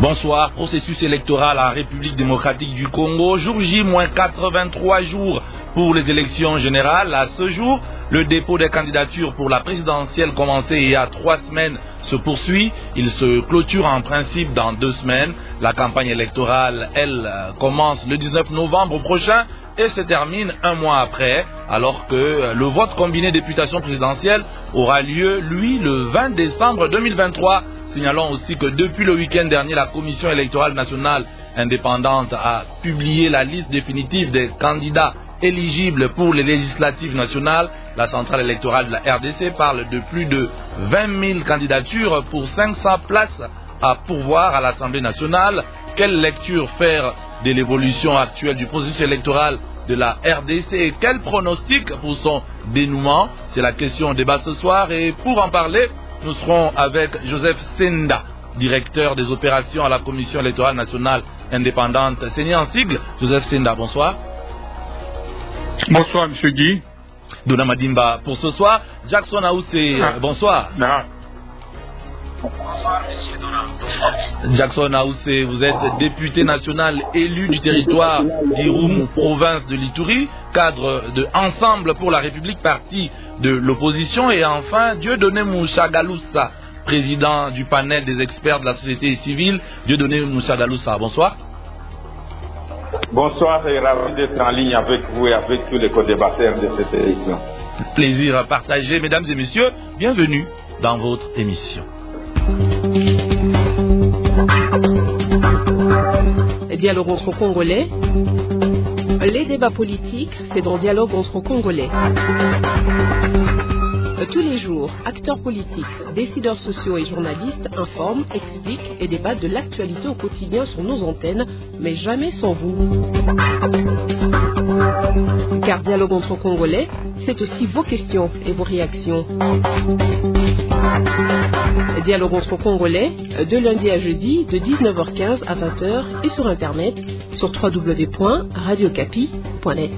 Bonsoir. Processus électoral en République démocratique du Congo. Jour J, moins 83 jours pour les élections générales. À ce jour, le dépôt des candidatures pour la présidentielle commencé il y a 3 semaines se poursuit. Il se clôture en principe dans 2 semaines. La campagne électorale, elle, commence le 19 novembre prochain et se termine un mois après, alors que le vote combiné députation présidentielle aura lieu, lui, le 20 décembre 2023. Signalons aussi que depuis le week-end dernier, la Commission électorale nationale indépendante a publié la liste définitive des candidats éligibles pour les législatives nationales. La centrale électorale de la RDC parle de plus de 20 000 candidatures pour 500 places à pourvoir à l'Assemblée nationale. Quelle lecture faire de l'évolution actuelle du processus électoral de la RDC et quel pronostic pour son dénouement? C'est la question au débat ce soir, et pour en parler, nous serons avec Joseph Senda, directeur des opérations à la Commission électorale nationale indépendante. CENI en sigle. Joseph Senda, bonsoir. Bonsoir, M. Guy. Dona Madimba pour ce soir. Jackson Aoussé, bonsoir. Bonsoir, M. Dona. Jackson Aoussé, vous êtes député national élu du territoire d'Irum, province de l'Ituri, cadre de Ensemble pour la République, parti de l'opposition. Et enfin, Dieudonné Mouchagaloussa, président du panel des experts de la société civile. Dieudonné Mouchagaloussa, bonsoir. Bonsoir et ravi d'être en ligne avec vous et avec tous les co-débatteurs de cette émission. Plaisir partagé, mesdames et messieurs. Bienvenue dans votre émission. Dialogue entre Congolais. Les débats politiques, c'est dans Dialogue entre Congolais. Tous les jours, acteurs politiques, décideurs sociaux et journalistes informent, expliquent et débattent de l'actualité au quotidien sur nos antennes, mais jamais sans vous. Car Dialogue entre Congolais, c'est aussi vos questions et vos réactions. Dialogue entre Congolais, de lundi à jeudi, de 19h15 à 20h et sur Internet, sur www.radiocapi.net.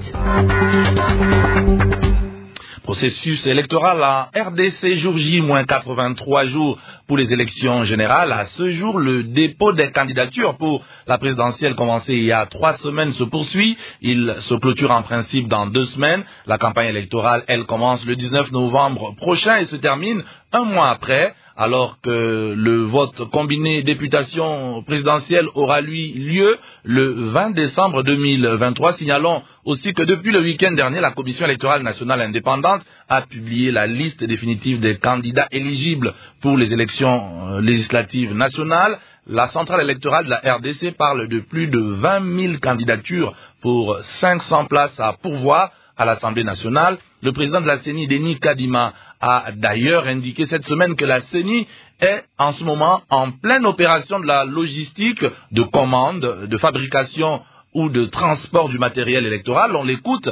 Processus électoral en RDC, jour J, moins 83 jours pour les élections générales. À ce jour, le dépôt des candidatures pour la présidentielle commencé il y a 3 semaines se poursuit. Il se clôture en principe dans 2 semaines. La campagne électorale, elle, commence le 19 novembre prochain et se termine un mois après, alors que le vote combiné députation présidentielle aura lieu le 20 décembre 2023. Signalons aussi que depuis le week-end dernier, la Commission électorale nationale indépendante a publié la liste définitive des candidats éligibles pour les élections législatives nationales. La centrale électorale de la RDC parle de plus de 20 000 candidatures pour 500 places à pourvoir à l'Assemblée nationale. Le président de la CENI, Denis Kadima, a d'ailleurs indiqué cette semaine que la CENI est en ce moment en pleine opération de la logistique, de commande, de fabrication ou de transport du matériel électoral. On l'écoute,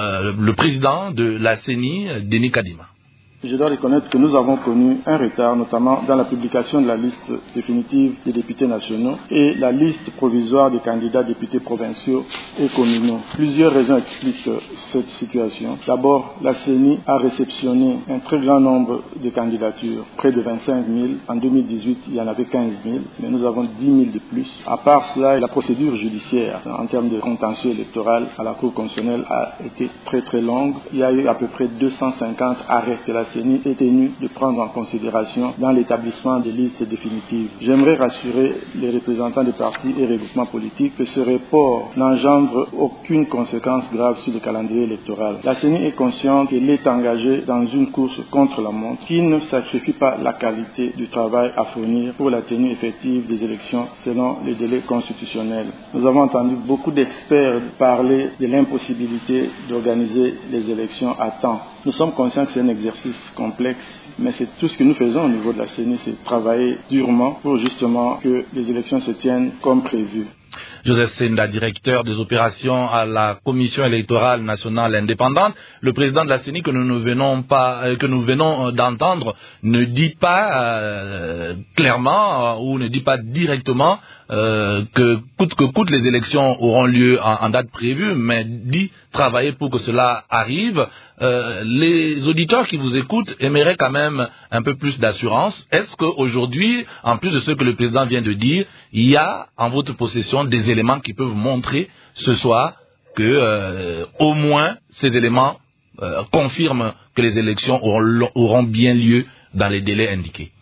le président de la CENI, Denis Kadima. Je dois reconnaître que nous avons connu un retard, notamment dans la publication de la liste définitive des députés nationaux et la liste provisoire des candidats députés provinciaux et communaux. Plusieurs raisons expliquent cette situation. D'abord, la CENI a réceptionné un très grand nombre de candidatures, près de 25 000. En 2018, il y en avait 15 000, mais nous avons 10 000 de plus. À part cela, la procédure judiciaire en termes de contentieux électoral à la Cour constitutionnelle a été très très longue. Il y a eu à peu près 250 arrêts que la CENI est tenue de prendre en considération dans l'établissement des listes définitives. J'aimerais rassurer les représentants des partis et regroupements politiques que ce report n'engendre aucune conséquence grave sur le calendrier électoral. La CENI est consciente qu'elle est engagée dans une course contre la montre qui ne sacrifie pas la qualité du travail à fournir pour la tenue effective des élections selon les délais constitutionnels. Nous avons entendu beaucoup d'experts parler de l'impossibilité d'organiser les élections à temps. Nous sommes conscients que c'est un exercice complexe, mais c'est tout ce que nous faisons au niveau de la CENI, c'est travailler durement pour justement que les élections se tiennent comme prévu. Joseph Senda, directeur des opérations à la Commission électorale nationale indépendante. Le président de la CENI que nous venons d'entendre ne dit pas clairement ou ne dit pas directement que coûte que coûte les élections auront lieu en date prévue, mais dit travailler pour que cela arrive. Les auditeurs qui vous écoutent aimeraient quand même un peu plus d'assurance. Est-ce qu'aujourd'hui, en plus de ce que le président vient de dire, il y a en votre possession des éléments qui peuvent montrer ce soir que au moins ces éléments confirment que les élections auront bien lieu dans les délais indiqués?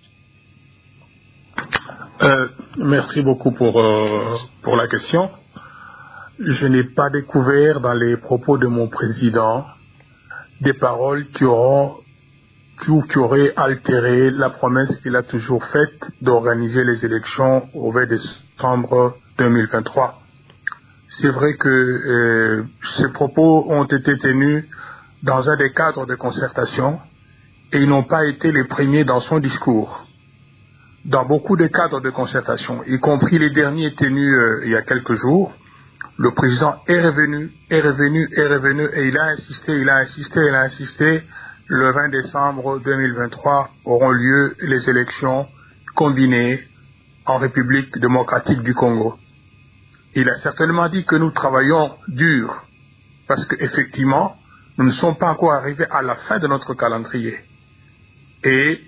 Merci beaucoup pour la question. Je n'ai pas découvert dans les propos de mon président des paroles qui auraient altéré la promesse qu'il a toujours faite d'organiser les élections au 20 décembre 2023. C'est vrai que ces propos ont été tenus dans un des cadres de concertation et ils n'ont pas été les premiers dans son discours. Dans beaucoup de cadres de concertation, y compris les derniers tenus il y a quelques jours, le président est revenu et il a insisté. Le 20 décembre 2023 auront lieu les élections combinées en République démocratique du Congo. Il a certainement dit que nous travaillons dur parce qu'effectivement, nous ne sommes pas encore arrivés à la fin de notre calendrier. Et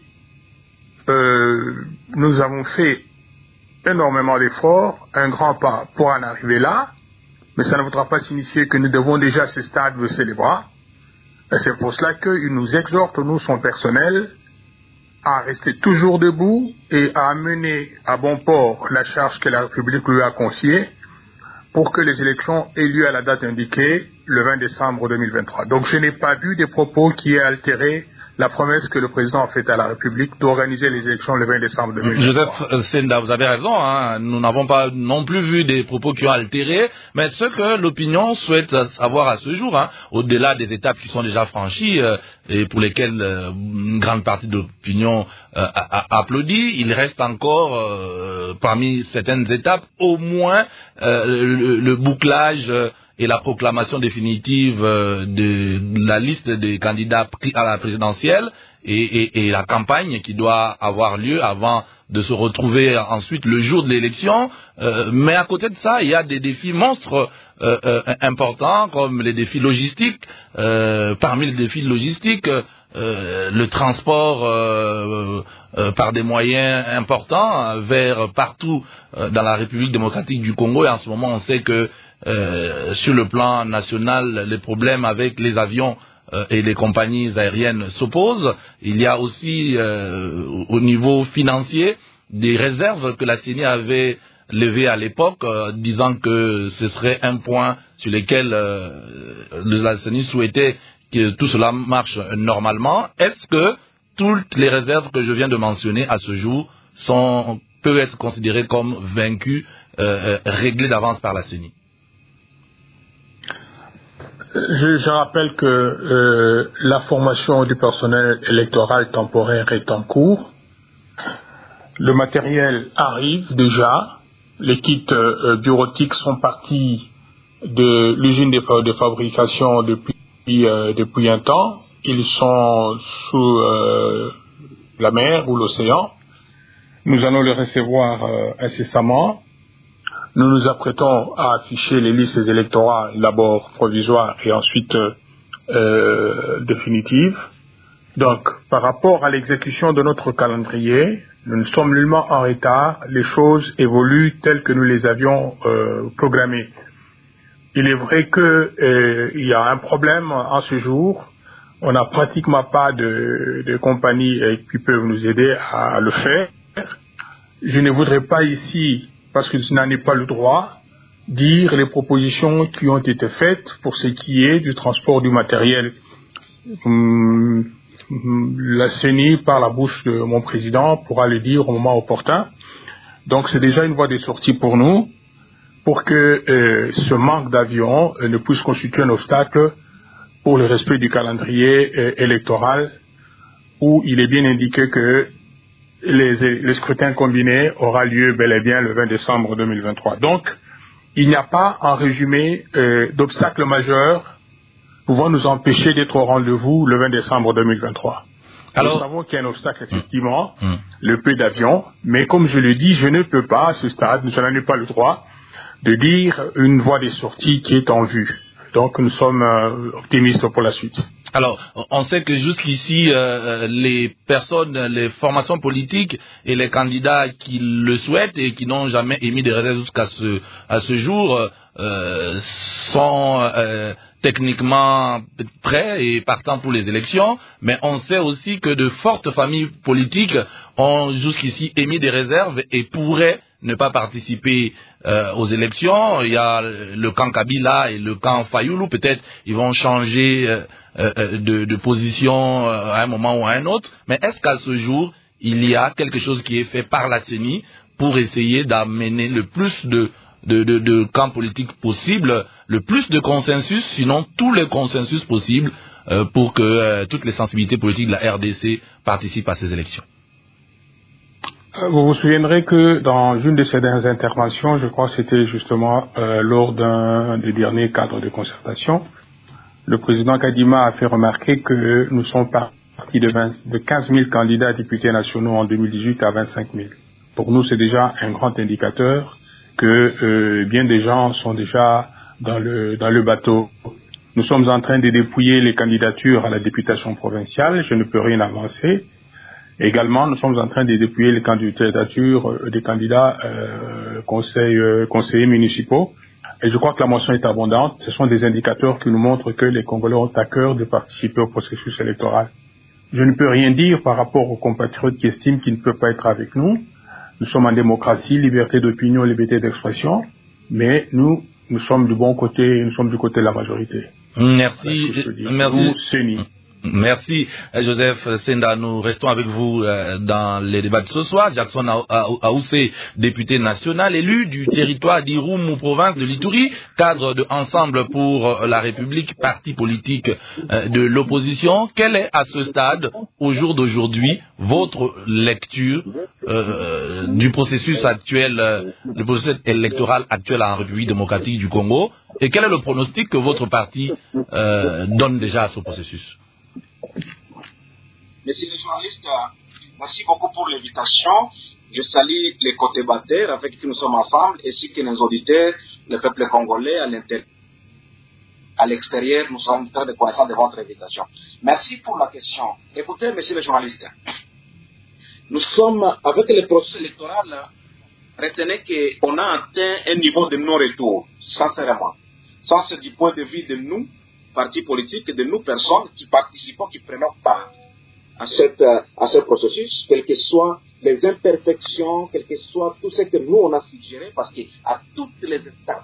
nous avons fait énormément d'efforts, un grand pas pour en arriver là, mais ça ne voudra pas signifier que nous devons déjà à ce stade baisser les bras. Et c'est pour cela qu'il nous exhorte, nous, son personnel, à rester toujours debout et à mener à bon port la charge que la République lui a confiée pour que les élections aient lieu à la date indiquée, le 20 décembre 2023. Donc je n'ai pas vu des propos qui aient altéré la promesse que le président a faite à la République d'organiser les élections le 20 décembre 2023. Joseph Senda, vous avez raison, hein. Nous n'avons pas non plus vu des propos qui ont altéré, mais ce que l'opinion souhaite savoir à ce jour, hein, au-delà des étapes qui sont déjà franchies et pour lesquelles une grande partie de l'opinion applaudit, il reste encore parmi certaines étapes au moins le bouclage et la proclamation définitive de la liste des candidats à la présidentielle et la campagne qui doit avoir lieu avant de se retrouver ensuite le jour de l'élection. Mais à côté de ça, il y a des défis monstres importants comme les défis logistiques. Parmi les défis logistiques, le transport par des moyens importants vers partout dans la République démocratique du Congo. Et en ce moment, on sait que sur le plan national, les problèmes avec les avions et les compagnies aériennes s'opposent. Il y a aussi au niveau financier des réserves que la CENI avait levées à l'époque, disant que ce serait un point sur lequel la CENI souhaitait que tout cela marche normalement. Est-ce que toutes les réserves que je viens de mentionner à ce jour peuvent être considérées comme vaincues, réglées d'avance par la CENI? Je rappelle que la formation du personnel électoral temporaire est en cours. Le matériel arrive déjà. Les kits bureautiques sont partis de l'usine de fabrication depuis un temps. Ils sont sous la mer ou l'océan. Nous allons les recevoir incessamment. Nous nous apprêtons à afficher les listes électorales, d'abord provisoires et ensuite définitives. Donc, par rapport à l'exécution de notre calendrier, nous ne sommes nullement en retard. Les choses évoluent telles que nous les avions programmées. Il est vrai qu'il y a un problème en ce jour. On n'a pratiquement pas de compagnies qui peuvent nous aider à le faire. Je ne voudrais pas ici, parce que je n'en ai pas le droit, dire les propositions qui ont été faites pour ce qui est du transport du matériel. La CENI, par la bouche de mon président, pourra le dire au moment opportun. Donc c'est déjà une voie de sortie pour nous, pour que ce manque d'avions ne puisse constituer un obstacle pour le respect du calendrier électoral, où il est bien indiqué que les scrutins combinés aura lieu bel et bien le 20 décembre 2023. Donc, il n'y a pas, en résumé, d'obstacle majeur pouvant nous empêcher d'être au rendez-vous le 20 décembre 2023. Alors, nous savons qu'il y a un obstacle, effectivement, le peu d'avions, mais comme je le dis, je ne peux pas, à ce stade, je n'en ai pas le droit, de dire une voie des sorties qui est en vue. Donc, nous sommes optimistes pour la suite. Alors, on sait que jusqu'ici, les personnes, les formations politiques et les candidats qui le souhaitent et qui n'ont jamais émis de réserve jusqu'à ce jour sont techniquement prêts et partants pour les élections, mais on sait aussi que de fortes familles politiques ont jusqu'ici émis des réserves et pourraient ne pas participer aux élections. Il y a le camp Kabila et le camp Fayoulou, peut-être ils vont changer de position à un moment ou à un autre, mais est-ce qu'à ce jour, il y a quelque chose qui est fait par la CENI pour essayer d'amener le plus de camps politiques possible, le plus de consensus, sinon tous les consensus possibles, pour que toutes les sensibilités politiques de la RDC participent à ces élections? Vous vous souviendrez que dans une de ces dernières interventions, je crois que c'était justement lors d'un des derniers cadres de concertation, le président Kadima a fait remarquer que nous sommes partis de 15 000 candidats députés nationaux en 2018 à 25 000. Pour nous, c'est déjà un grand indicateur que bien des gens sont déjà dans le bateau. Nous sommes en train de dépouiller les candidatures à la députation provinciale. Je ne peux rien avancer. Également, nous sommes en train de dépouiller les candidatures des candidats conseillers municipaux. Et je crois que la motion est abondante. Ce sont des indicateurs qui nous montrent que les Congolais ont à cœur de participer au processus électoral. Je ne peux rien dire par rapport aux compatriotes qui estiment qu'ils ne peuvent pas être avec nous. Nous sommes en démocratie, liberté d'opinion, liberté d'expression, mais nous sommes du bon côté, nous sommes du côté de la majorité. Merci. Nous, CENI. Merci Joseph Senda. Nous restons avec vous dans les débats de ce soir. Jackson Aoussé, député national, élu du territoire d'Irumu, province de l'Ituri, cadre de Ensemble pour la République, parti politique de l'opposition. Quelle est à ce stade, au jour d'aujourd'hui, votre lecture du processus actuel, le processus électoral actuel en République démocratique du Congo, et quel est le pronostic que votre parti donne déjà à ce processus? Messieurs les journalistes, merci beaucoup pour l'invitation. Je salue les co-débatteurs avec qui nous sommes ensemble, ainsi que nos auditeurs, le peuple congolais à l'extérieur. Nous sommes très reconnaissants de votre invitation. Merci pour la question. Écoutez, messieurs les journalistes, nous sommes, avec le processus électoral, retenez qu'on a atteint un niveau de non-retour, sincèrement. Ça, c'est du point de vue de nous, partis politiques, et de nous, personnes qui participons, qui prenons part à ce processus, quelles que soient les imperfections, quel que soit tout ce que nous, on a suggéré, parce qu'à toutes les étapes,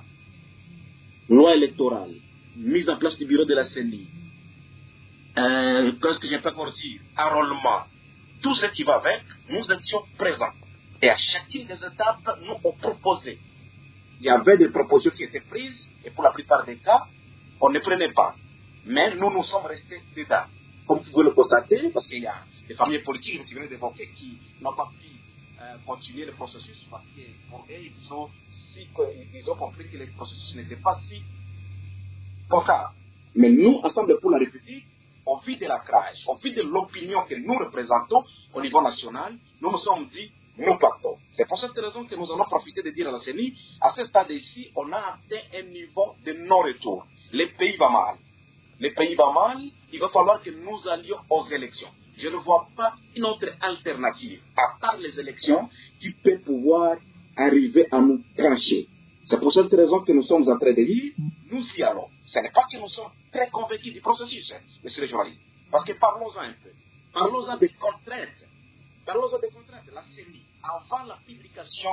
loi électorale, mise en place du bureau de la CENI, qu'est-ce que je peux encore dire, enrôlement, tout ce qui va avec, nous étions présents. Et à chacune des étapes, nous avons proposé. Il y avait des propositions qui étaient prises, et pour la plupart des cas, on ne prenait pas. Mais nous sommes restés dedans. Comme vous pouvez le constater, parce qu'il y a des familles politiques qui viennent d'évoquer qui n'ont pas pu continuer le processus, parce que pour eux, ils ont compris que le processus n'était pas si potable. Mais nous, Ensemble pour la République, au vu de la crèche, au vu de l'opinion que nous représentons au niveau national, nous nous sommes dit, nous partons. C'est pour cette raison que nous allons profiter de dire à la CENI, à ce stade ici, on a atteint un niveau de non-retour. Le pays va mal. Le pays va mal, il va falloir que nous allions aux élections. Je ne vois pas une autre alternative, à part les élections, qui peut pouvoir arriver à nous trancher. C'est pour cette raison que nous sommes en train de dire, nous y allons. Ce n'est pas que nous sommes très convaincus du processus, messieurs les journalistes. Parce que parlons-en un peu. Parlons-en des contraintes. Parlons-en des contraintes. La CENI, avant la publication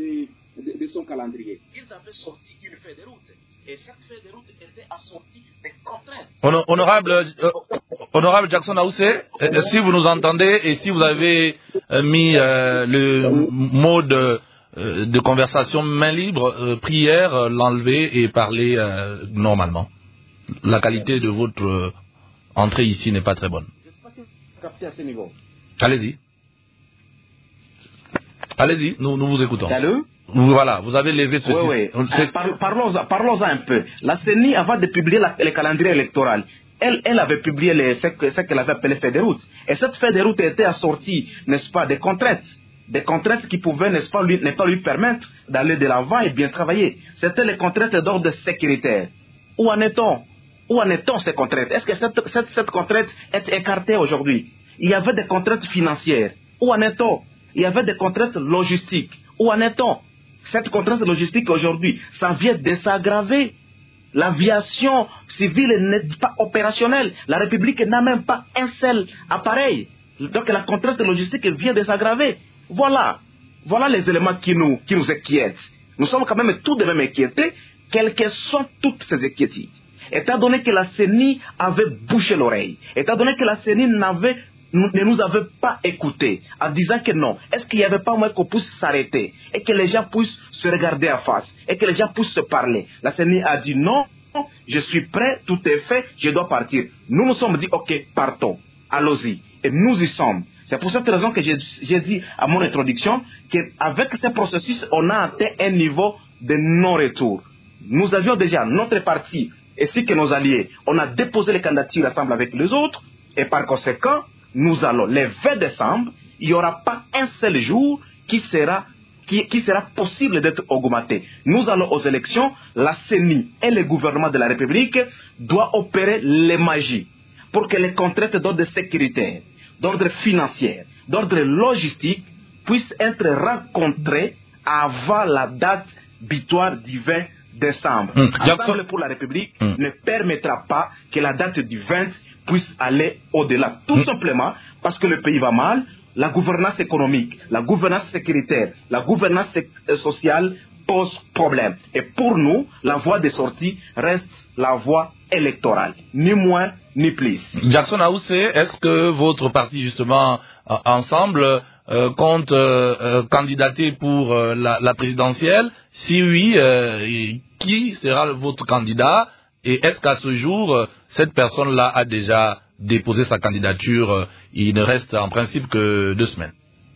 de son calendrier, ils avaient sorti une feuille de route. Et cette feuille de route était assortie des contraintes. Honorable Jackson Aoussé, si vous nous entendez et si vous avez mis le mot de conversation main libre, prière, l'enlever et parler normalement. La qualité de votre entrée ici n'est pas très bonne. Je ne sais pas si vous captez à ce niveau. Allez-y. Allez-y, nous vous écoutons. Allô? Voilà, vous avez levé ceci. Oui. Parlons-en un peu. La CENI, avant de publier le calendrier électoral, elle avait publié ce qu'elle avait appelé feuille de route. Et cette feuille de route était assortie, n'est-ce pas, des contraintes qui pouvaient, n'est-ce pas, ne pas lui permettre d'aller de l'avant et bien travailler. C'était les contraintes d'ordre sécuritaire. Où en est-on ces contraintes? Est-ce que cette contrainte est écartée aujourd'hui? Il y avait des contraintes financières. Où en est-on? Il y avait des contraintes logistiques. Où en est-on? Cette contrainte logistique aujourd'hui, ça vient de s'aggraver. L'aviation civile n'est pas opérationnelle. La République n'a même pas un seul appareil. Donc la contrainte logistique vient de s'aggraver. Voilà les éléments qui nous inquiètent. Nous sommes quand même tout de même inquiétés, quelles que sont toutes ces inquiétudes. Étant donné que la CENI avait bouché l'oreille, étant donné que la CENI ne nous avait pas écoutés, en disant que non, est-ce qu'il n'y avait pas moyen qu'on puisse s'arrêter et que les gens puissent se regarder en face et que les gens puissent se parler? La CENI a dit non, je suis prêt, tout est fait, je dois partir. Nous nous sommes dit ok, partons, allons-y. Et nous y sommes. C'est pour cette raison que j'ai dit à mon introduction qu'avec ce processus, on a atteint un niveau de non-retour. Nous avions déjà notre parti ainsi que nos alliés, on a déposé les candidatures ensemble avec les autres et par conséquent, nous allons, le 20 décembre, il n'y aura pas un seul jour qui sera possible d'être augmenté. Nous allons aux élections, la CENI et le gouvernement de la République doivent opérer les magies pour que les contraintes d'ordre sécuritaire, d'ordre financier, d'ordre logistique puissent être rencontrées avant la date butoir du 20 décembre. L'Assemblée pour la République ne permettra pas que la date du 20 puisse aller au-delà. Tout simplement parce que le pays va mal, la gouvernance économique, la gouvernance sécuritaire, la gouvernance sociale pose problème. Et pour nous, la voie de sortie reste la voie électorale, ni moins ni plus. Jackson Ahoussé, est-ce que votre parti, justement, ensemble, compte candidater pour la présidentielle? Si oui, qui sera votre candidat? Et est-ce qu'à ce jour, cette personne-là a déjà déposé sa candidature? Il ne reste en principe que 2 semaines.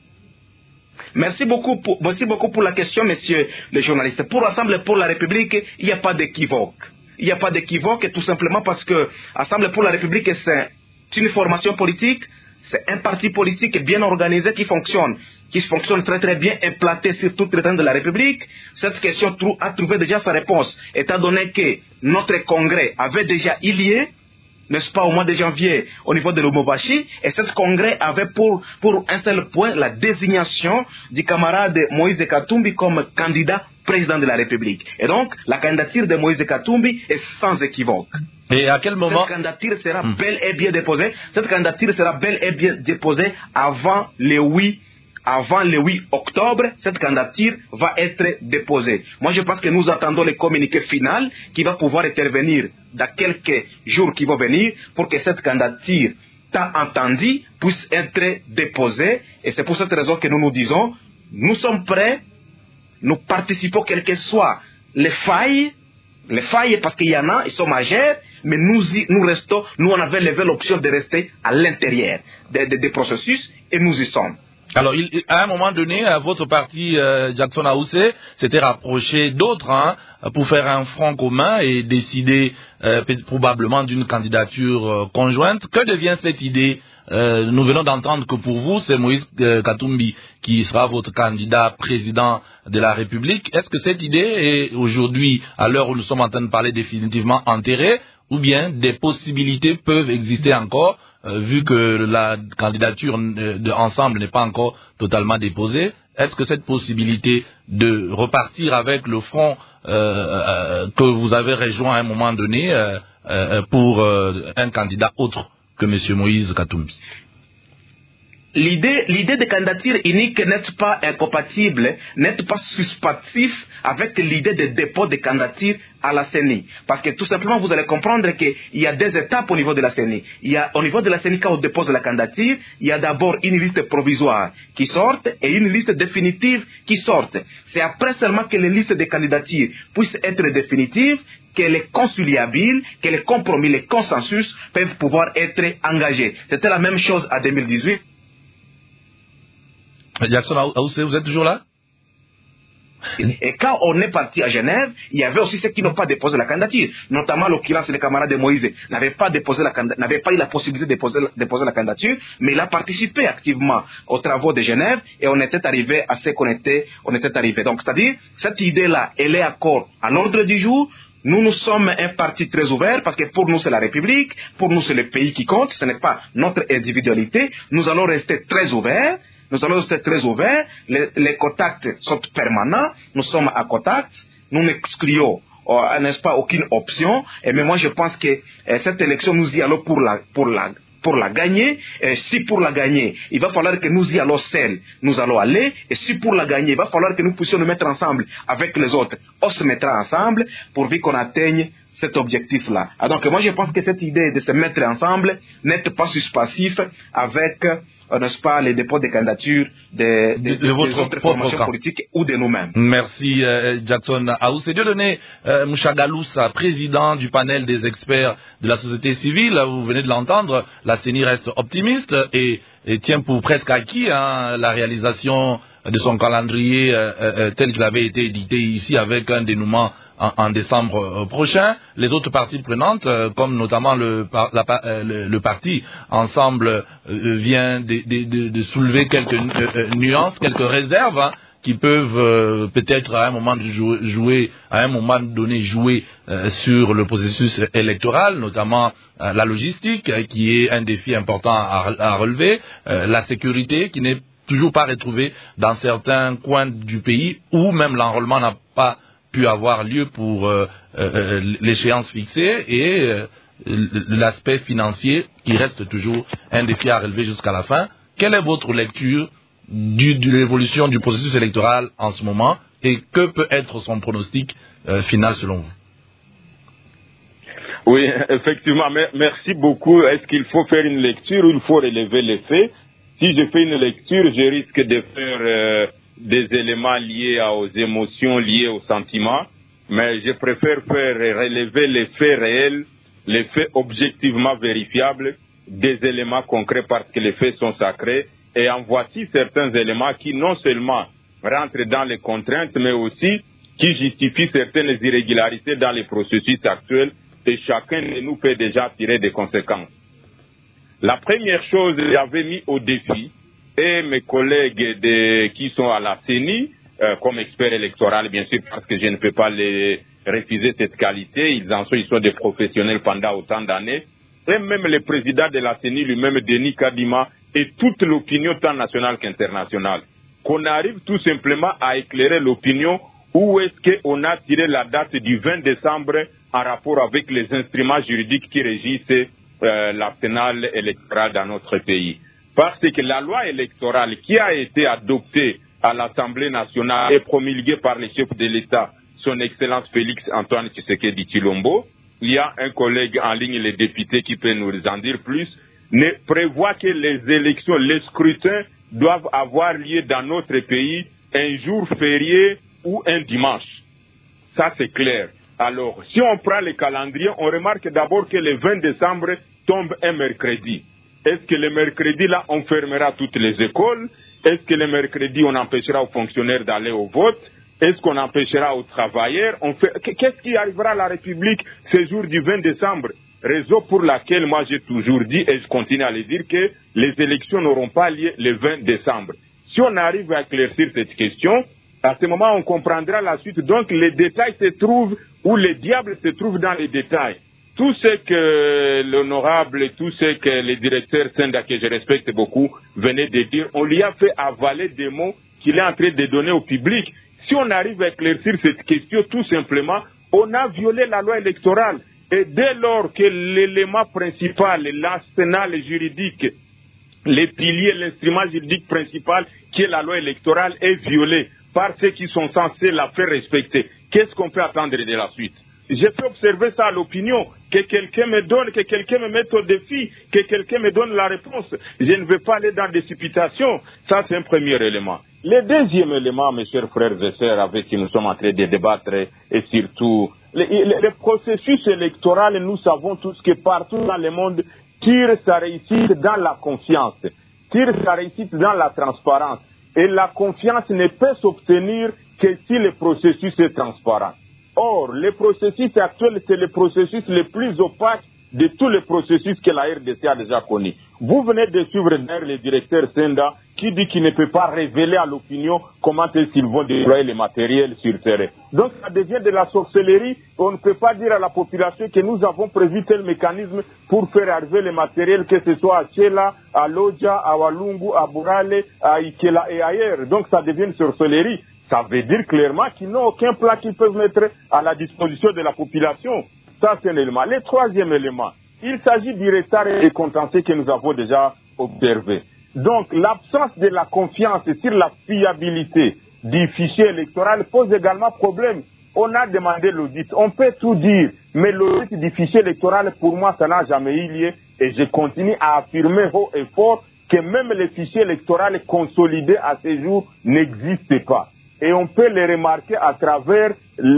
Merci beaucoup pour la question, messieurs les journalistes. Pour l'Assemblée pour la République, il n'y a pas d'équivoque. Il n'y a pas d'équivoque, tout simplement parce que l'Assemblée pour la République, c'est une formation politique, c'est un parti politique bien organisé qui fonctionne très très bien, implanté sur tout le terrain de la République. Cette question a trouvé déjà sa réponse, étant donné que notre congrès avait déjà eu lieu, n'est-ce pas, au mois de janvier, au niveau de Lubumbashi, et ce congrès avait pour un seul point la désignation du camarade Moïse Katumbi comme candidat président de la République. Et donc, la candidature de Moïse Katumbi est sans équivoque. Et à quel moment cette candidature sera bel et bien déposée? Cette candidature sera bel et bien déposée avant le 8 octobre. Cette candidature va être déposée. Moi, je pense que nous attendons le communiqué final qui va pouvoir intervenir dans quelques jours qui vont venir pour que cette candidature, tant entendue, puisse être déposée. Et c'est pour cette raison que nous nous disons, nous sommes prêts, nous participons quelles que soient les failles parce qu'il y en a, ils sont majeures, mais nous restons, nous on avait levé l'option de rester à l'intérieur des processus et nous y sommes. Alors, à un moment donné, votre parti, Jackson Ahoussé, s'était rapproché d'autres pour faire un front commun et décider probablement d'une candidature conjointe. Que devient cette idée? Nous venons d'entendre que pour vous, c'est Moïse Katumbi qui sera votre candidat président de la République. Est-ce que cette idée est aujourd'hui, à l'heure où nous sommes en train de parler, définitivement enterrée, ou bien des possibilités peuvent exister encore, vu que la candidature d'ensemble n'est pas encore totalement déposée? Est-ce que cette possibilité de repartir avec le front que vous avez rejoint à un moment donné pour un candidat autre que M. Moïse Katumbi? L'idée de candidature unique n'est pas incompatible, n'est pas suspensif avec l'idée de dépôt de candidature à la CENI. Parce que tout simplement, vous allez comprendre qu'il y a des étapes au niveau de la CENI. Au niveau de la CENI, quand on dépose la candidature, il y a d'abord une liste provisoire qui sort et une liste définitive qui sort. C'est après seulement que les listes de candidatures puissent être définitives que les conciliables, que les compromis, les consensus peuvent pouvoir être engagés. C'était la même chose en 2018. Jackson Ahoussé, vous êtes toujours là? Et quand on est parti à Genève, il y avait aussi ceux qui n'ont pas déposé la candidature, notamment l'occurrence les camarades de Moïse n'avaient pas eu la possibilité de déposer la candidature, mais il a participé activement aux travaux de Genève et on était arrivé à ce qu'on était arrivé. Donc c'est-à-dire cette idée-là, elle est encore à l'ordre du jour. Nous sommes un parti très ouvert parce que pour nous c'est la République, pour nous c'est le pays qui compte, ce n'est pas notre individualité. Nous allons rester très ouverts. Les contacts sont permanents, nous sommes à contact, nous n'excluons, n'est-ce pas, aucune option. Mais moi je pense que cette élection, nous y allons pour la gagner. Et si pour la gagner, il va falloir que nous y allons seuls, nous allons aller. Et si pour la gagner, il va falloir que nous puissions nous mettre ensemble avec les autres. On se mettra ensemble pourvu qu'on atteigne cet objectif-là. Donc moi je pense que cette idée de se mettre ensemble n'est pas suspensif avec, n'est-ce pas, les dépôts de candidature de votre autres formations politiques ou de nous-mêmes. Merci Jackson Ahoussé. Dieudonné Mouchagaloussa, président du panel des experts de la société civile, vous venez de l'entendre, la CENI reste optimiste et tient pour presque acquis la réalisation de son calendrier tel qu'il avait été édité ici avec un dénouement en décembre prochain. Les autres parties prenantes, comme notamment le parti Ensemble, vient de soulever quelques nuances, quelques réserves qui peuvent peut-être à un moment donné jouer sur le processus électoral, notamment la logistique qui est un défi important à relever, la sécurité qui n'est toujours pas retrouvée dans certains coins du pays où même l'enrôlement n'a pas pu avoir lieu pour l'échéance fixée et l'aspect financier qui reste toujours un défi à relever jusqu'à la fin. Quelle est votre lecture de l'évolution du processus électoral en ce moment et que peut être son pronostic final selon vous? Oui, effectivement, merci beaucoup. Est-ce qu'il faut faire une lecture ou il faut relever les faits? Si je fais une lecture, je risque de faire des éléments liés aux émotions, liés aux sentiments, mais je préfère relever les faits réels, les faits objectivement vérifiables, des éléments concrets parce que les faits sont sacrés. Et en voici certains éléments qui non seulement rentrent dans les contraintes, mais aussi qui justifient certaines irrégularités dans les processus actuels et chacun de nous peut déjà tirer des conséquences. La première chose, j'avais mis au défi, et mes collègues qui sont à la CENI, comme experts électoraux, bien sûr, parce que je ne peux pas les refuser cette qualité, ils sont des professionnels pendant autant d'années, et même le président de la CENI lui-même, Denis Kadima, et toute l'opinion tant nationale qu'internationale, qu'on arrive tout simplement à éclairer l'opinion où est-ce qu'on a tiré la date du 20 décembre en rapport avec les instruments juridiques qui régissent l'arsenal électoral dans notre pays. Parce que la loi électorale qui a été adoptée à l'Assemblée nationale et promulguée par le chef de l'État, son Excellence Félix Antoine Tshisekedi Tshilombo, il y a un collègue en ligne, le député, qui peut nous en dire plus, ne prévoit que les élections, les scrutins doivent avoir lieu dans notre pays un jour férié ou un dimanche. Ça, c'est clair. Alors, si on prend le calendrier, on remarque d'abord que le 20 décembre tombe un mercredi. Est-ce que le mercredi, là, on fermera toutes les écoles? Est-ce que le mercredi, on empêchera aux fonctionnaires d'aller au vote? Est-ce qu'on empêchera aux travailleurs? Qu'est-ce qui arrivera à la République ce jour du 20 décembre? Raison pour laquelle moi j'ai toujours dit, et je continue à le dire, que les élections n'auront pas lieu le 20 décembre. Si on arrive à éclaircir cette question, à ce moment on comprendra la suite. Donc les détails se trouvent, où le diable se trouve dans les détails. Tout ce que l'honorable, tout ce que le directeur Senda, que je respecte beaucoup, venait de dire, on lui a fait avaler des mots qu'il est en train de donner au public. Si on arrive à éclaircir cette question, tout simplement, on a violé la loi électorale. Et dès lors que l'élément principal, l'arsenal juridique, les piliers, l'instrument juridique principal, qui est la loi électorale, est violé par ceux qui sont censés la faire respecter, qu'est-ce qu'on peut attendre de la suite? J'ai fait observer ça à l'opinion, que quelqu'un me donne, que quelqu'un me mette au défi, que quelqu'un me donne la réponse. Je ne veux pas aller dans des supputations. Ça, c'est un premier élément. Le deuxième élément, mes chers frères et sœurs, avec qui nous sommes en train de débattre, et surtout, le processus électoral, nous savons tous que partout dans le monde, tire sa réussite dans la confiance, tire sa réussite dans la transparence, Et la confiance ne peut s'obtenir que si le processus est transparent. Or, le processus actuel, c'est le processus le plus opaque de tous les processus que la RDC a déjà connus. Vous venez de suivre d'ailleurs le directeur Senda qui dit qu'il ne peut pas révéler à l'opinion comment est-ce qu'ils vont déployer les matériels sur terrain. Donc ça devient de la sorcellerie. On ne peut pas dire à la population que nous avons prévu tel mécanisme pour faire arriver les matériels, que ce soit à Tchela, à Lodja, à Walungu, à Burale, à Ikela et ailleurs. Donc ça devient une sorcellerie. Ça veut dire clairement qu'ils n'ont aucun plan qu'ils peuvent mettre à la disposition de la population. Ça, c'est un élément. Le troisième élément, il s'agit du retard et contentieux que nous avons déjà observé. Donc, l'absence de la confiance sur la fiabilité du fichier électoral pose également problème. On a demandé l'audit. On peut tout dire, mais l'audit du fichier électoral, pour moi, ça n'a jamais eu lieu. Et je continue à affirmer haut et fort que même le fichier électoral consolidé à ce jour n'existe pas. Et on peut le remarquer à travers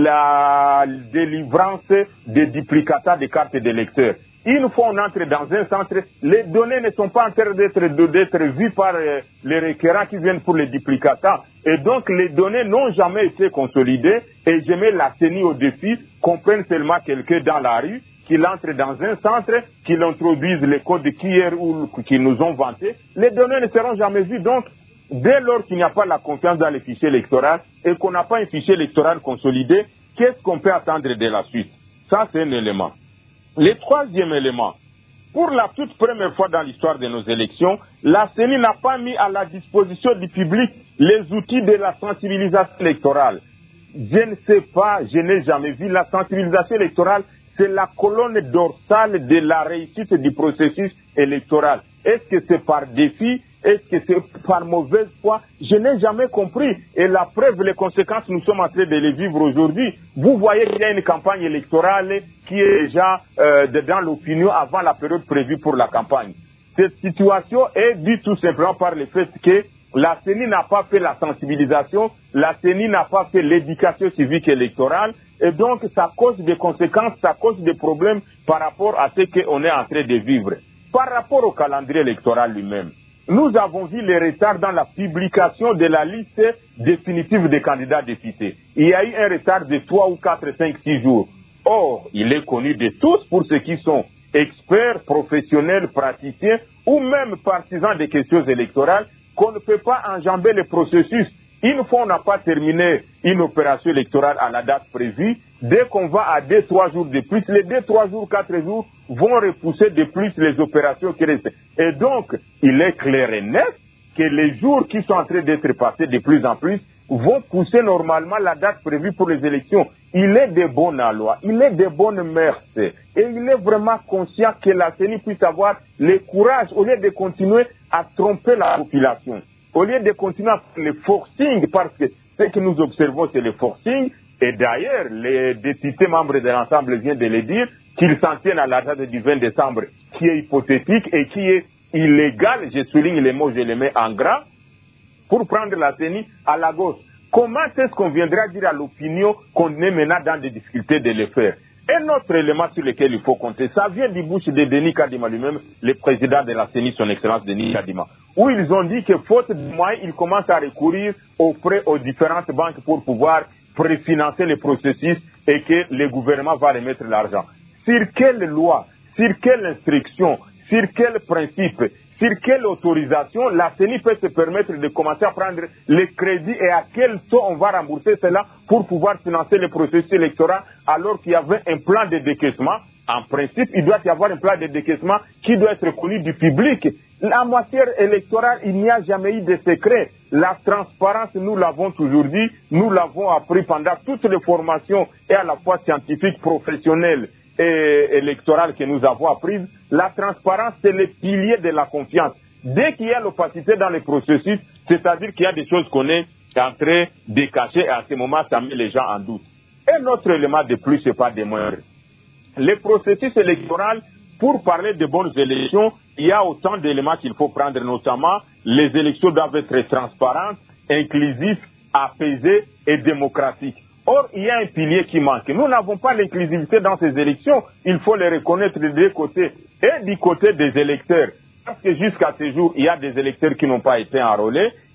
la délivrance des duplicata de cartes d'électeurs. Une fois on entre dans un centre, les données ne sont pas en train d'être vues par les requérants qui viennent pour les duplicata. Et donc les données n'ont jamais été consolidées. Et je mets la CENI au défi qu'on prenne seulement quelqu'un dans la rue, qu'il entre dans un centre, qu'il introduise les codes qu'hier ou qui nous ont vantés. Les données ne seront jamais vues. Donc, dès lors qu'il n'y a pas la confiance dans les fichiers électoraux et qu'on n'a pas un fichier électoral consolidé, qu'est-ce qu'on peut attendre de la suite? Ça, c'est un élément. Le troisième élément, pour la toute première fois dans l'histoire de nos élections, la CENI n'a pas mis à la disposition du public les outils de la sensibilisation électorale. Je ne sais pas, je n'ai jamais vu. La sensibilisation électorale, c'est la colonne dorsale de la réussite du processus électoral. Est-ce que c'est par défi? Est-ce que c'est par mauvaise foi? Je n'ai jamais compris. Et la preuve, les conséquences, nous sommes en train de les vivre aujourd'hui. Vous voyez qu'il y a une campagne électorale qui est déjà dans l'opinion avant la période prévue pour la campagne. Cette situation est due tout simplement par le fait que la CENI n'a pas fait la sensibilisation, la CENI n'a pas fait l'éducation civique électorale, et donc ça cause des conséquences, ça cause des problèmes par rapport à ce qu'on est en train de vivre. Par rapport au calendrier électoral lui-même, nous avons vu les retards dans la publication de la liste définitive des candidats députés. Il y a eu un retard de 3 ou 4, 5, 6 jours. Or, il est connu de tous pour ceux qui sont experts, professionnels, praticiens ou même partisans des questions électorales qu'on ne peut pas enjamber le processus. Une fois on n'a pas terminé une opération électorale à la date prévue, dès qu'on va à 2-3 jours de plus, les 2-3 jours, 4 jours vont repousser de plus les opérations qui restent. Et donc, il est clair et net que les jours qui sont en train d'être passés de plus en plus vont pousser normalement la date prévue pour les élections. Il est de bonne loi, il est de bonne mœurs et il est vraiment conscient que la CENI puisse avoir le courage, au lieu de continuer à tromper la population, au lieu de continuer à faire le forcing, parce que ce que nous observons c'est le forcing, et d'ailleurs les députés membres de l'ensemble viennent de le dire, qu'ils s'en tiennent à la date du 20 décembre, qui est hypothétique et qui est illégal, je souligne les mots, je les mets en gras, pour prendre la CENI à la gauche. Comment est-ce qu'on viendra dire à l'opinion qu'on est maintenant dans des difficultés de le faire? Un autre élément sur lequel il faut compter, ça vient du bouche de Denis Kadima lui-même, le président de la CENI, son excellence Denis Kadima, où ils ont dit que faute de moyens, ils commencent à recourir aux prêts aux différentes banques pour pouvoir préfinancer le processus et que le gouvernement va remettre l'argent. Sur quelle loi, sur quelle instruction, sur quel principe, sur quelle autorisation la CENI peut se permettre de commencer à prendre les crédits et à quel taux on va rembourser cela pour pouvoir financer le processus électoral alors qu'il y avait un plan de décaissement? En principe, il doit y avoir un plan de décaissement qui doit être connu du public. En matière électorale, il n'y a jamais eu de secret. La transparence, nous l'avons toujours dit, nous l'avons appris pendant toutes les formations et à la fois scientifiques, professionnelles et électorales que nous avons apprises. La transparence, c'est le pilier de la confiance. Dès qu'il y a l'opacité dans le processus, c'est-à-dire qu'il y a des choses qu'on est en train de cacher et à ce moment, ça met les gens en doute. Un autre élément de plus, c'est pas des moindres. Le processus électoral, pour parler de bonnes élections, il y a autant d'éléments qu'il faut prendre, notamment les élections doivent être transparentes, inclusives, apaisées et démocratiques. Or, il y a un pilier qui manque. Nous n'avons pas l'inclusivité dans ces élections. Il faut les reconnaître des deux côtés. Et du côté des électeurs. Parce que jusqu'à ce jour, il y a des électeurs qui n'ont pas été enrôlés.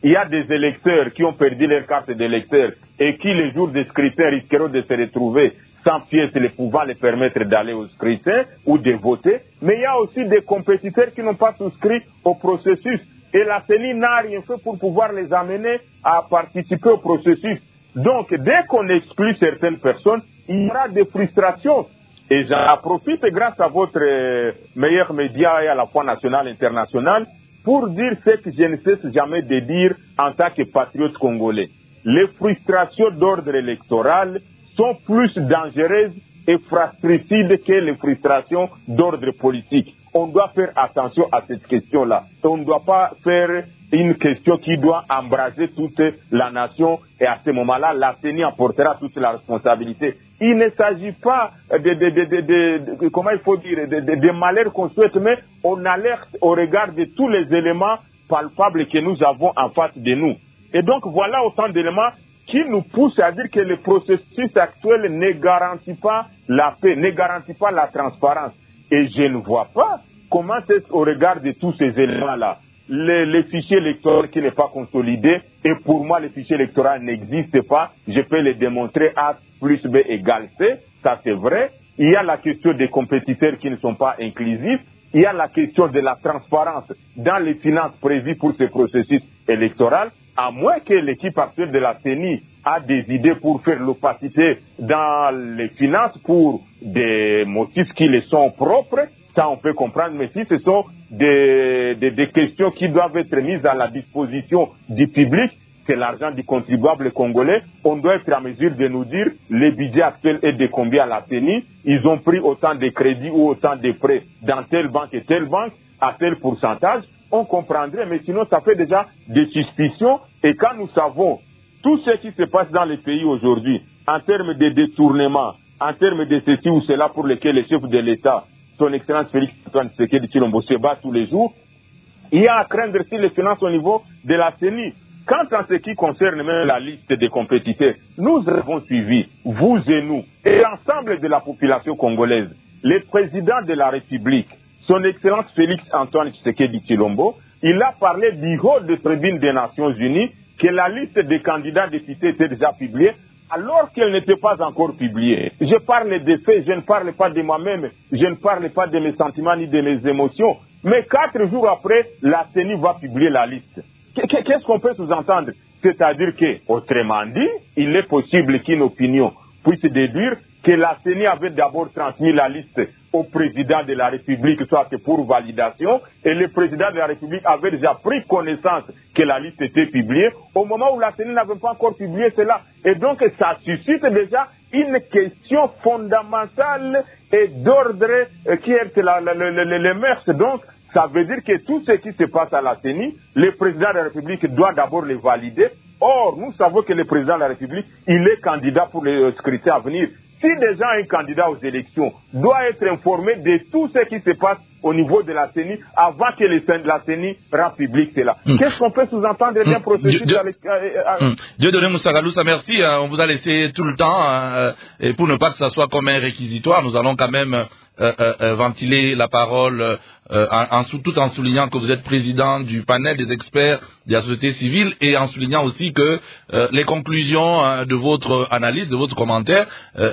il y a des électeurs qui ont perdu leur carte d'électeur et qui, les jours des scrutins, risqueront de se retrouver sans pièces les pouvant les permettre d'aller au scrutin ou de voter. Mais il y a aussi des compétiteurs qui n'ont pas souscrit au processus. Et la CENI n'a rien fait pour pouvoir les amener à participer au processus. Donc, dès qu'on exclut certaines personnes, il y aura des frustrations. Et j'en profite grâce à votre meilleur média et à la fois national et international pour dire ce que je ne cesse jamais de dire en tant que patriote congolais. Les frustrations d'ordre électoral sont plus dangereuses et fratricides que les frustrations d'ordre politique. On doit faire attention à cette question-là. On ne doit pas faire une question qui doit embraser toute la nation et à ce moment-là, la CENI emportera toute la responsabilité. Il ne s'agit pas comment il faut dire, de malheur qu'on souhaite, mais on alerte au regard de tous les éléments palpables que nous avons en face de nous. Et donc, voilà autant d'éléments qui nous poussent à dire que le processus actuel ne garantit pas la paix, ne garantit pas la transparence. Et je ne vois pas comment c'est au regard de tous ces éléments-là. Le fichier électoral qui n'est pas consolidé, et pour moi le fichier électoral n'existe pas, je peux le démontrer A plus B égale C, ça c'est vrai. Il y a la question des compétiteurs qui ne sont pas inclusifs, il y a la question de la transparence dans les finances prévues pour ce processus électoral, à moins que l'équipe actuelle de la CENI a des idées pour faire l'opacité dans les finances pour des motifs qui les sont propres, ça on peut comprendre, mais si ce sont des questions qui doivent être mises à la disposition du public, c'est l'argent du contribuable congolais, on doit être en mesure de nous dire le budget actuel est de combien à la CENI, ils ont pris autant de crédits ou autant de prêts dans telle banque et telle banque, à tel pourcentage, on comprendrait, mais sinon ça fait déjà des suspicions, et quand nous savons tout ce qui se passe dans les pays aujourd'hui, en termes de détournement, en termes de ceci ou cela pour lesquels les chefs de l'État, son Excellence Félix Antoine Tshisekedi Tshilombo se bat tous les jours, il y a à craindre si les finances au niveau de la CENI. Quant à ce qui concerne même la liste des compétiteurs, nous avons suivi, vous et nous, et l'ensemble de la population congolaise, le président de la République, son Excellence Félix Antoine Tshisekedi Tshilombo, il a parlé du haut de tribune des Nations Unies que la liste des candidats députés était déjà publiée, alors qu'elle n'était pas encore publiée. Je parle des faits, je ne parle pas de moi-même, je ne parle pas de mes sentiments ni de mes émotions. Mais 4 jours après, la CENI va publier la liste. Qu'est-ce qu'on peut sous-entendre? C'est-à-dire que, autrement dit, il est possible qu'une opinion puisse déduire que la CENI avait d'abord transmis la liste au président de la République, soit pour validation, et le président de la République avait déjà pris connaissance que la liste était publiée au moment où la CENI n'avait pas encore publié cela. Et donc, ça suscite déjà une question fondamentale et d'ordre qui est les mœurs. Donc, ça veut dire que tout ce qui se passe à la CENI, le président de la République doit d'abord les valider. Or, nous savons que le président de la République, il est candidat pour les scrutins à venir. Si déjà un candidat aux élections doit être informé de tout ce qui se passe au niveau de la CENI avant que la CENI rend public cela. Qu'est-ce qu'on peut sous-entendre d'un processus Dieudonné Moussa Galoussa, merci. On vous a laissé tout le temps. Et pour ne pas que ça soit comme un réquisitoire, nous allons quand même ventiler la parole tout en soulignant que vous êtes président du panel des experts de la société civile et en soulignant aussi que les conclusions de votre analyse, de votre commentaire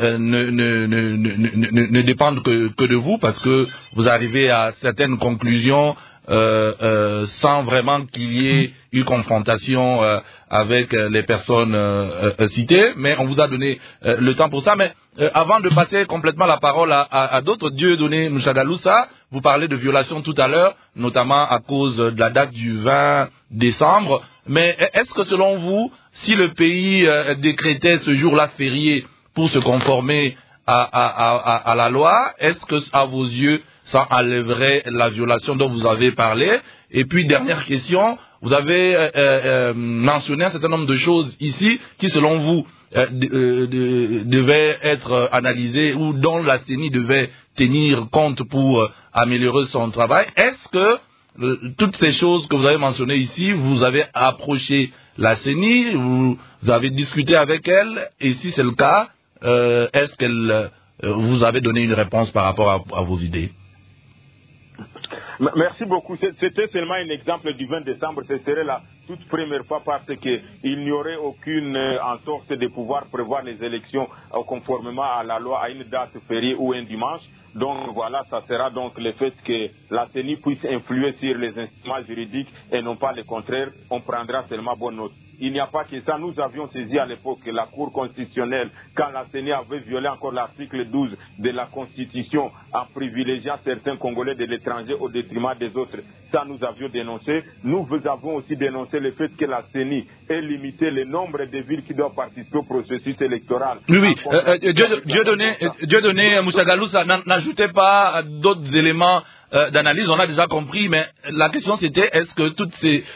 ne dépendent que de vous, parce que vous arrivez à certaines conclusions sans vraiment qu'il y ait eu confrontation avec les personnes citées, mais on vous a donné le temps pour ça. Mais avant de passer complètement la parole à d'autres, Dieudonné Moussa Galoussa, vous parlez de violation tout à l'heure, notamment à cause de la date du 20 décembre. Mais est-ce que selon vous, si le pays décrétait ce jour-là férié pour se conformer à la loi, est-ce que à vos yeux ça enlèverait la violation dont vous avez parlé? Et puis dernière question, vous avez mentionné un certain nombre de choses ici qui selon vous devaient être analysées ou dont la CENI devait tenir compte pour améliorer son travail. Est-ce que toutes ces choses que vous avez mentionnées ici, vous avez approché la CENI, vous avez discuté avec elle, et si c'est le cas, est-ce qu'elle vous avez donné une réponse par rapport à vos idées? Merci beaucoup. C'était seulement un exemple du 20 décembre. Ce serait la toute première fois parce qu'il n'y aurait aucune entorse de pouvoir prévoir les élections conformément à la loi à une date fériée ou un dimanche. Donc voilà, ça sera donc le fait que la CENI puisse influer sur les instruments juridiques et non pas le contraire. On prendra seulement bonne note. Il n'y a pas que ça. Nous avions saisi à l'époque la Cour constitutionnelle quand la CENI avait violé encore l'article 12 de la Constitution en privilégiant certains Congolais de l'étranger au détriment des autres. Ça, nous avions dénoncé. Nous avons aussi dénoncé le fait que la CENI ait limité le nombre de villes qui doivent participer au processus électoral. Oui. Dieudonné Moussagalousa, n'ajoutez pas d'autres éléments d'analyse, on a déjà compris, mais la question c'était est-ce que toutes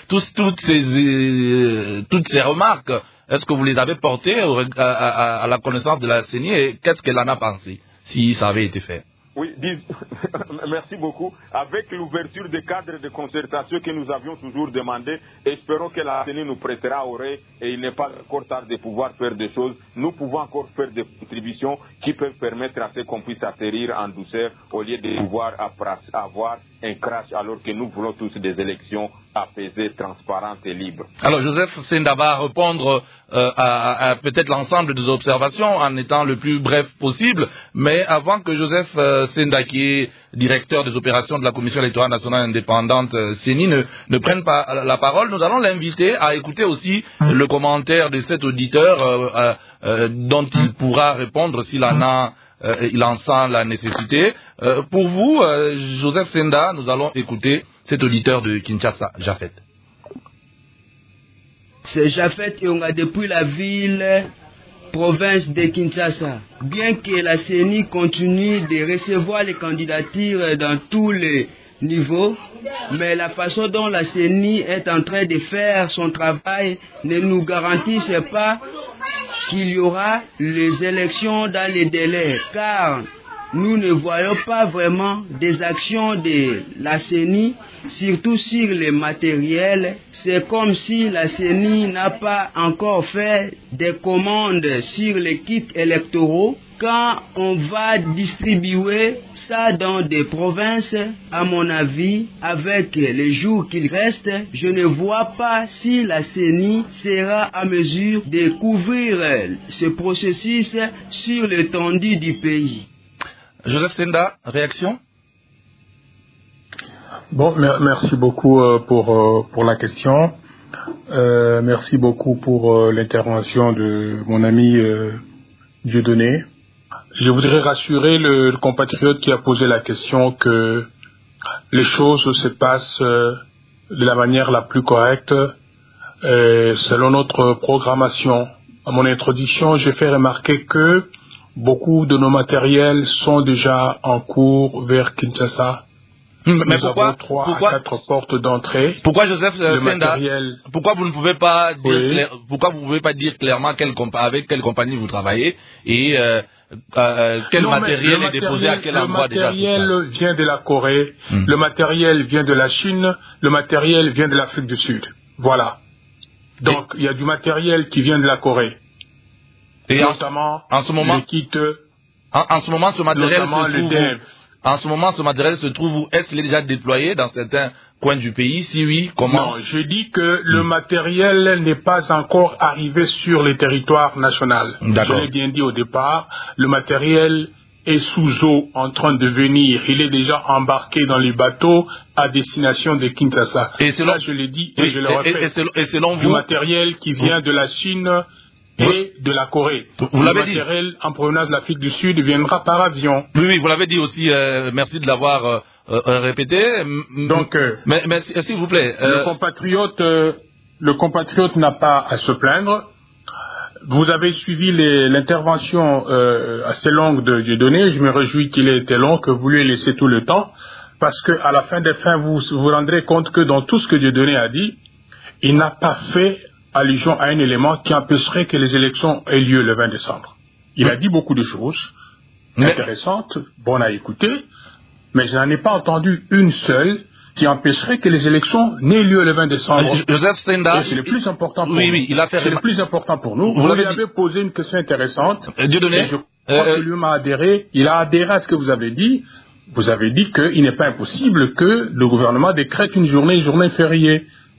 ces remarques, est-ce que vous les avez portées à la connaissance de la CENI et qu'est-ce qu'elle en a pensé, si ça avait été fait? Oui, merci beaucoup. Avec l'ouverture des cadres de concertation que nous avions toujours demandé, espérons que la CENI nous prêtera oreille et il n'est pas encore tard de pouvoir faire des choses. Nous pouvons encore faire des contributions qui peuvent permettre à ce qu'on puisse atterrir en douceur au lieu de pouvoir avoir un crash alors que nous voulons tous des élections apaisées, transparentes et libres. Alors Joseph Senda va répondre à peut-être l'ensemble des observations en étant le plus bref possible, mais avant que Joseph Senda, qui est directeur des opérations de la Commission électorale nationale indépendante CENI, ne prenne pas la parole, nous allons l'inviter à écouter aussi le commentaire de cet auditeur dont il pourra répondre s'il en sent la nécessité. Pour vous, Joseph Senda, nous allons écouter cet auditeur de Kinshasa, Jafet. C'est Jafet Yonga depuis la ville, province de Kinshasa. Bien que la CENI continue de recevoir les candidatures dans tous les niveaux, mais la façon dont la CENI est en train de faire son travail ne nous garantissent pas qu'il y aura les élections dans les délais, car nous ne voyons pas vraiment des actions de la CENI, surtout sur les matériels. C'est comme si la CENI n'a pas encore fait des commandes sur les kits électoraux. Quand on va distribuer ça dans des provinces, à mon avis, avec les jours qu'il reste, je ne vois pas si la CENI sera à mesure de couvrir ce processus sur l'étendue du pays. Joseph Senda, réaction? Bon, merci beaucoup pour la question. Merci beaucoup pour l'intervention de mon ami Dieudonné. Je voudrais rassurer le compatriote qui a posé la question que les choses se passent de la manière la plus correcte selon notre programmation. À mon introduction, j'ai fait remarquer que beaucoup de nos matériels sont déjà en cours vers Kinshasa. Mais nous avons 3 à 4 portes d'entrée. Pourquoi Joseph Senda, pourquoi vous ne pouvez pas dire pourquoi vous ne pouvez pas dire clairement avec quelle compagnie vous travaillez et quel matériel est déposé à quel endroit déjà? Le matériel vient de la Corée, le matériel vient de la Chine, le matériel vient de l'Afrique du Sud. Voilà. Donc il y a du matériel qui vient de la Corée. Et notamment en ce moment, les kits, en ce moment, ce matériel se trouve où? Est-ce qu'il est déjà déployé dans certains coins du pays? Si oui, comment? Non, je dis que le matériel n'est pas encore arrivé sur le territoire national. Je l'ai bien dit au départ, le matériel est sous eau en train de venir. Il est déjà embarqué dans les bateaux à destination de Kinshasa. Et ça, je l'ai dit et je le répète. Et selon vous, du matériel qui vient de la Chine et de la Corée. Vous l'avez dit. Le matériel en provenance de l'Afrique du Sud viendra par avion. Oui, vous l'avez dit aussi. Merci de l'avoir répété. Donc, mais s'il vous plaît, le compatriote n'a pas à se plaindre. Vous avez suivi l'intervention assez longue de Dieudonné. Je me réjouis qu'il ait été long, que vous lui ayez laissé tout le temps, parce que à la fin des fins, vous vous rendrez compte que dans tout ce que Dieudonné a dit, il n'a pas fait allusion à un élément qui empêcherait que les élections aient lieu le 20 décembre. Il a dit beaucoup de choses intéressantes, bonnes à écouter, mais je n'en ai pas entendu une seule qui empêcherait que les élections n'aient lieu le 20 décembre. Joseph Senda, c'est le plus important pour nous. Oui, il a fait. C'est le plus important pour nous. Vous lui avez posé une question intéressante. Dieudonné, je crois que lui m'a adhéré. Il a adhéré à ce que vous avez dit. Vous avez dit qu'il n'est pas impossible que le gouvernement décrète une journée fériée.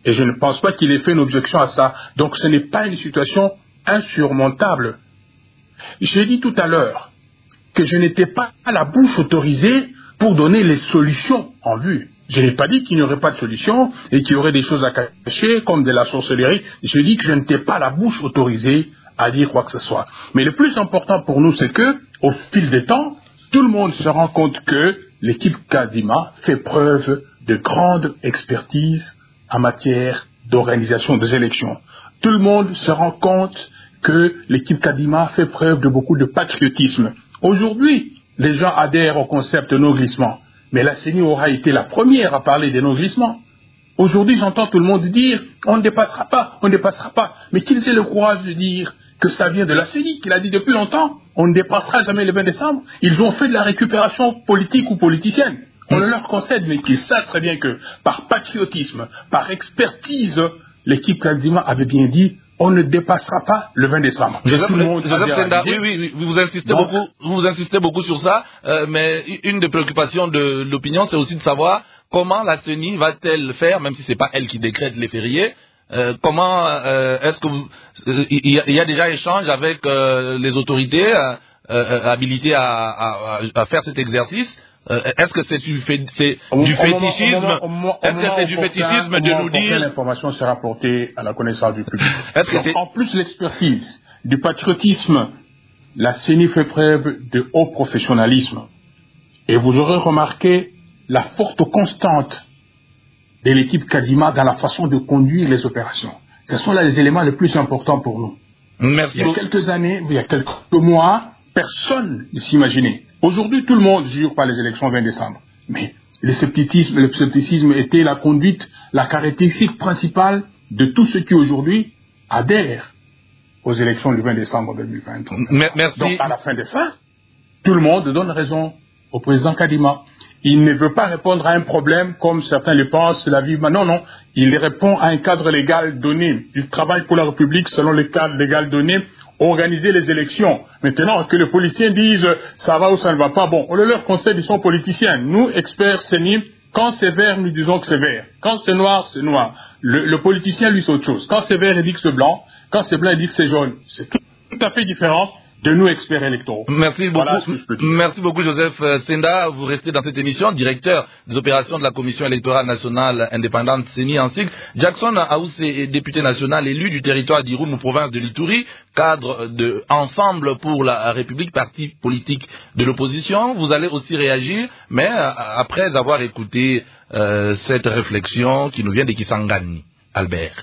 Et je ne pense pas qu'il ait fait une objection à ça. Donc ce n'est pas une situation insurmontable. J'ai dit tout à l'heure que je n'étais pas à la bouche autorisée pour donner les solutions en vue. Je n'ai pas dit qu'il n'y aurait pas de solution et qu'il y aurait des choses à cacher comme de la sorcellerie. Je dis que je n'étais pas à la bouche autorisée à dire quoi que ce soit. Mais le plus important pour nous, c'est que, au fil des temps, tout le monde se rend compte que l'équipe Kadima fait preuve de grande expertise en matière d'organisation des élections. Tout le monde se rend compte que l'équipe Kadima fait preuve de beaucoup de patriotisme. Aujourd'hui, les gens adhèrent au concept de non-glissement, mais la CENI aura été la première à parler des non-glissements. Aujourd'hui, j'entends tout le monde dire « on ne dépassera pas, on ne dépassera pas ». Mais qu'ils aient le courage de dire que ça vient de la CENI, qu'il a dit depuis longtemps « on ne dépassera jamais le 20 décembre ». Ils ont fait de la récupération politique ou politicienne. On le leur concède, mais qu'ils sachent très bien que par patriotisme, par expertise, l'équipe Kadima avait bien dit on ne dépassera pas le 20 décembre. Joseph Senda, oui, vous insistez beaucoup sur ça, mais une des préoccupations de l'opinion, c'est aussi de savoir comment la CENI va-t-elle faire, même si c'est pas elle qui décrète les fériés, comment est-ce que il y a déjà échange avec les autorités habilitées à faire cet exercice? Est-ce que c'est du fétichisme? Est-ce que c'est du fétichisme de nous dire l'information sera portée à la connaissance du public? En plus l'expertise, du patriotisme, la CENI fait preuve de haut professionnalisme. Et vous aurez remarqué la forte constante de l'équipe Kadima dans la façon de conduire les opérations. Ce sont là les éléments les plus importants pour nous. Merci. Il y a quelques années, il y a quelques mois, personne ne s'imaginait. Aujourd'hui, tout le monde jure par les élections 20 décembre. Mais le scepticisme était la conduite, la caractéristique principale de tous ceux qui aujourd'hui adhèrent aux élections du 20 décembre 2023. Merci. Donc, à la fin des fins, tout le monde donne raison au président Kadima. Il ne veut pas répondre à un problème comme certains le pensent, la vie. Non, non. Il répond à un cadre légal donné. Il travaille pour la République selon le cadre légal donné. Organiser les élections. Maintenant, que les politiciens disent ça va ou ça ne va pas, bon, on leur conseille, ils sont politiciens. Nous, experts CENI, quand c'est vert, nous disons que c'est vert. Quand c'est noir, c'est noir. Le politicien, lui, c'est autre chose. Quand c'est vert, il dit que c'est blanc. Quand c'est blanc, il dit que c'est jaune. C'est tout à fait différent de nous, experts électoraux. Merci beaucoup. Voilà ce que je peux dire. Merci beaucoup, Joseph Senda. Vous restez dans cette émission, directeur des opérations de la Commission électorale nationale indépendante CENI en sigle. Jackson Aouse est député national élu du territoire d'Irumu, province de l'Ituri, cadre de Ensemble pour la République, parti politique de l'opposition. Vous allez aussi réagir, mais après avoir écouté cette réflexion qui nous vient de Kisangani. Albert.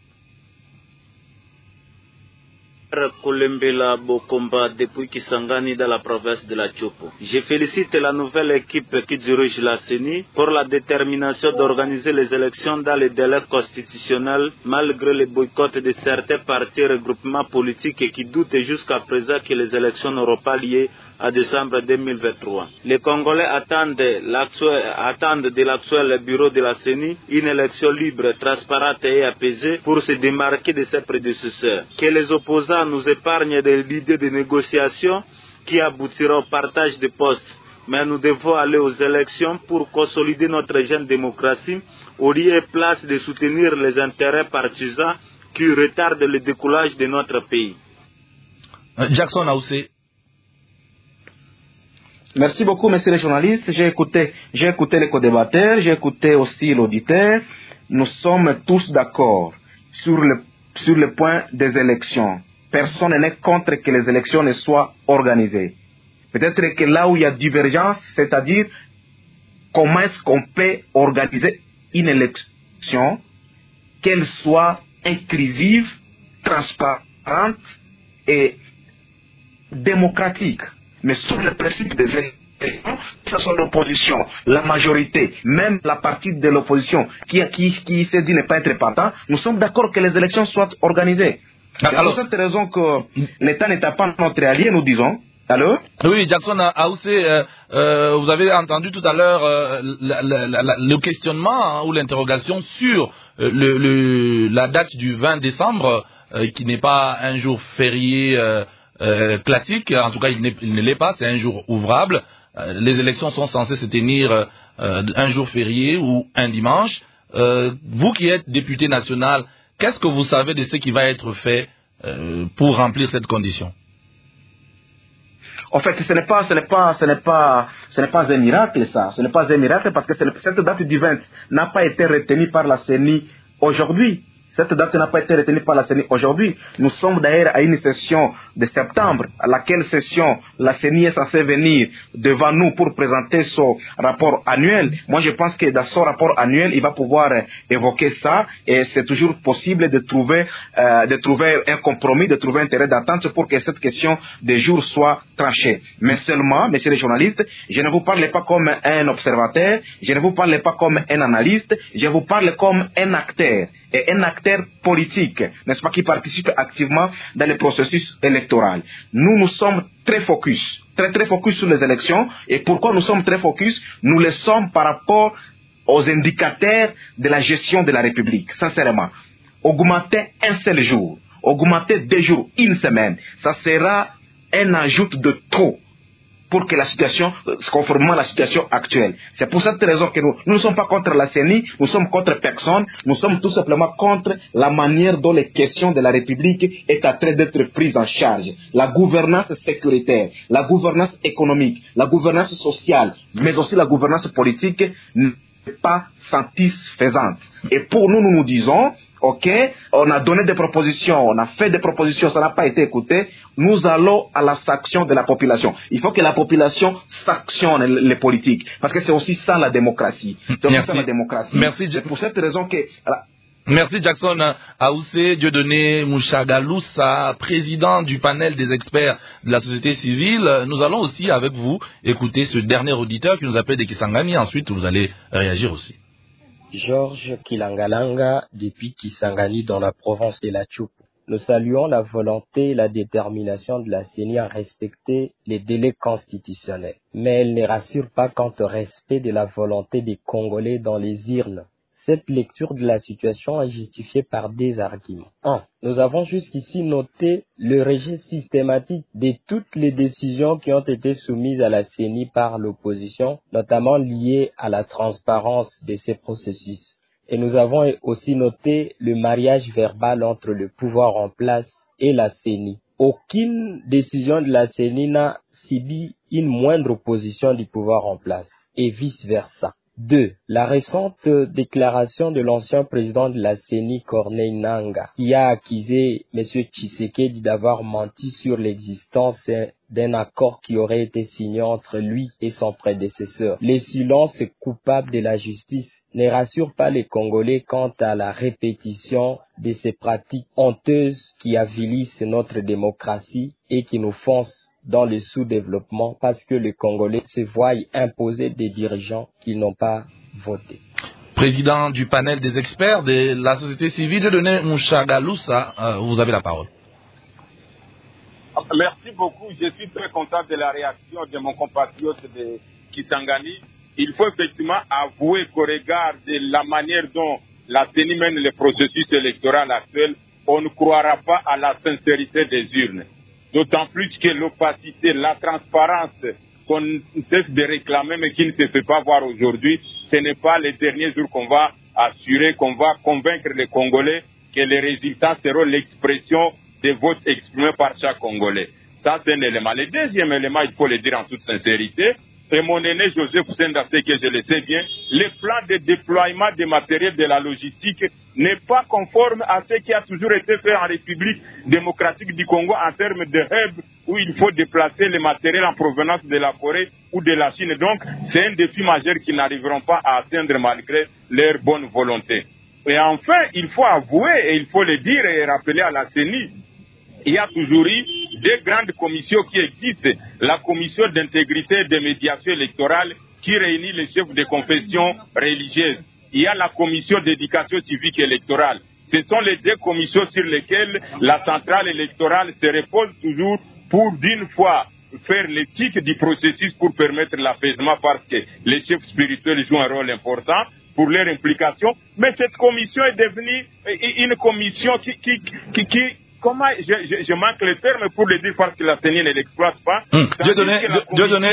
Kolembela Bokomba depuis Kisangani dans la province de la Chopo. Je félicite la nouvelle équipe qui dirige la CENI pour la détermination d'organiser les élections dans les délais constitutionnels malgré les boycotts de certains partis et regroupements politiques qui doutent jusqu'à présent que les élections n'auront pas lieu à décembre 2023. Les Congolais attendent de l'actuel bureau de la CENI une élection libre, transparente et apaisée pour se démarquer de ses prédécesseurs. Que les opposants nous épargnent de l'idée de négociation qui aboutira au partage des postes. Mais nous devons aller aux élections pour consolider notre jeune démocratie au lieu et place de soutenir les intérêts partisans qui retardent le décollage de notre pays. Jackson Aousé. Merci beaucoup, messieurs les journalistes. J'ai écouté les co-débatteurs, j'ai écouté aussi l'auditeur. Nous sommes tous d'accord sur le point des élections. Personne n'est contre que les élections ne soient organisées. Peut-être que là où il y a divergence, c'est-à-dire comment est-ce qu'on peut organiser une élection, qu'elle soit inclusive, transparente et démocratique. Mais sur le principe des élections, ce sont l'opposition, la majorité, même la partie de l'opposition qui s'est dit ne pas être partant, nous sommes d'accord que les élections soient organisées. C'est pour cette raison que l'État n'est pas notre allié, nous disons. Allô? Oui, Jackson Aousé, vous avez entendu tout à l'heure le questionnement ou l'interrogation sur la date du 20 décembre, qui n'est pas un jour férié classique. En tout cas, il ne l'est pas, c'est un jour ouvrable. Les élections sont censées se tenir un jour férié ou un dimanche. vous qui êtes député national, qu'est-ce que vous savez de ce qui va être fait pour remplir cette condition? En fait, ce n'est pas un miracle, ça. Ce n'est pas un miracle parce que cette date du 20 n'a pas été retenue par la CENI aujourd'hui. Cette date n'a pas été retenue par la CENI aujourd'hui. Nous sommes d'ailleurs à une session de septembre, à laquelle session la CENI est censée venir devant nous pour présenter son rapport annuel. Moi, je pense que dans son rapport annuel, il va pouvoir évoquer ça et c'est toujours possible de trouver un compromis, de trouver un terrain d'attente pour que cette question des jours soit tranchée. Mais seulement, messieurs les journalistes, je ne vous parle pas comme un observateur, je ne vous parle pas comme un analyste, je vous parle comme un acteur. Et un acteur politique, n'est-ce pas, qui participe activement dans le processus électoral. Nous sommes très focus sur les élections. Et pourquoi nous sommes très focus? Nous le sommes par rapport aux indicateurs de la gestion de la République. Sincèrement, augmenter un seul jour, augmenter 2 jours, 1 semaine, ça sera un ajout de trop pour que la situation, conformément à la situation actuelle. C'est pour cette raison que nous ne sommes pas contre la CENI, nous sommes contre personne, nous sommes tout simplement contre la manière dont les questions de la République est en train d'être prises en charge. La gouvernance sécuritaire, la gouvernance économique, la gouvernance sociale, mais aussi la gouvernance politique n'est pas satisfaisante. Et pour nous, nous disons, ok, on a donné des propositions, on a fait des propositions, ça n'a pas été écouté. Nous allons à la sanction de la population. Il faut que la population sanctionne les politiques, parce que c'est aussi ça la démocratie. C'est aussi ça la démocratie. Merci. C'est pour cette raison que... Merci Jackson Aoussé, Dieudonné Mouchagaloussa, président du panel des experts de la société civile. Nous allons aussi avec vous écouter ce dernier auditeur qui nous appelle de Kisangani. Ensuite, vous allez réagir aussi. Georges Kilangalanga, depuis Kisangani dans la province de la Tchoupo. Nous saluons la volonté et la détermination de la CENI à respecter les délais constitutionnels. Mais elle ne rassure pas quant au respect de la volonté des Congolais dans les urnes. Cette lecture de la situation est justifiée par des arguments. 1. Nous avons jusqu'ici noté le rejet systématique de toutes les décisions qui ont été soumises à la CENI par l'opposition, notamment liées à la transparence de ces processus. Et nous avons aussi noté le mariage verbal entre le pouvoir en place et la CENI. Aucune décision de la CENI n'a subi une moindre opposition du pouvoir en place, et vice-versa. 2. La récente déclaration de l'ancien président de la CENI, Corneille Nangaa, qui a accusé M. Tshisekedi d'avoir menti sur l'existence d'un accord qui aurait été signé entre lui et son prédécesseur. Le silence coupable de la justice ne rassure pas les Congolais quant à la répétition de ces pratiques honteuses qui avilissent notre démocratie et qui nous foncent dans le sous-développement parce que les Congolais se voient imposer des dirigeants qui n'ont pas voté. Président du panel des experts de la société civile, Dieudonné Mouchagaloussa, vous avez la parole. Merci beaucoup. Je suis très content de la réaction de mon compatriote de Kisangani. Il faut effectivement avouer qu'au regard de la manière dont la CENI mène le processus électoral actuel, on ne croira pas à la sincérité des urnes. D'autant plus que l'opacité, la transparence qu'on cesse de réclamer mais qui ne se fait pas voir aujourd'hui, ce n'est pas les derniers jours qu'on va assurer, qu'on va convaincre les Congolais que les résultats seront l'expression des votes exprimés par chaque Congolais. Ça, c'est un élément. Le deuxième élément, il faut le dire en toute sincérité, et mon aîné Joseph Sendasé, que je le sais bien, le plan de déploiement des matériels de la logistique n'est pas conforme à ce qui a toujours été fait en République démocratique du Congo en termes de hub où il faut déplacer les matériels en provenance de la Corée ou de la Chine. Donc, c'est un défi majeur qu'ils n'arriveront pas à atteindre malgré leur bonne volonté. Et enfin, il faut avouer, et il faut le dire et rappeler à la CENI, il y a toujours eu 2 grandes commissions qui existent. La commission d'intégrité et de médiation électorale qui réunit les chefs de confession religieuse. Il y a la commission d'éducation civique électorale. Ce sont les 2 commissions sur lesquelles la centrale électorale se repose toujours pour d'une fois faire l'éthique du processus pour permettre l'apaisement parce que les chefs spirituels jouent un rôle important pour leur implication. Mais cette commission est devenue une commission qui comment je manque les termes pour le dire parce que la CENI ne l'exploite pas. Dieudonné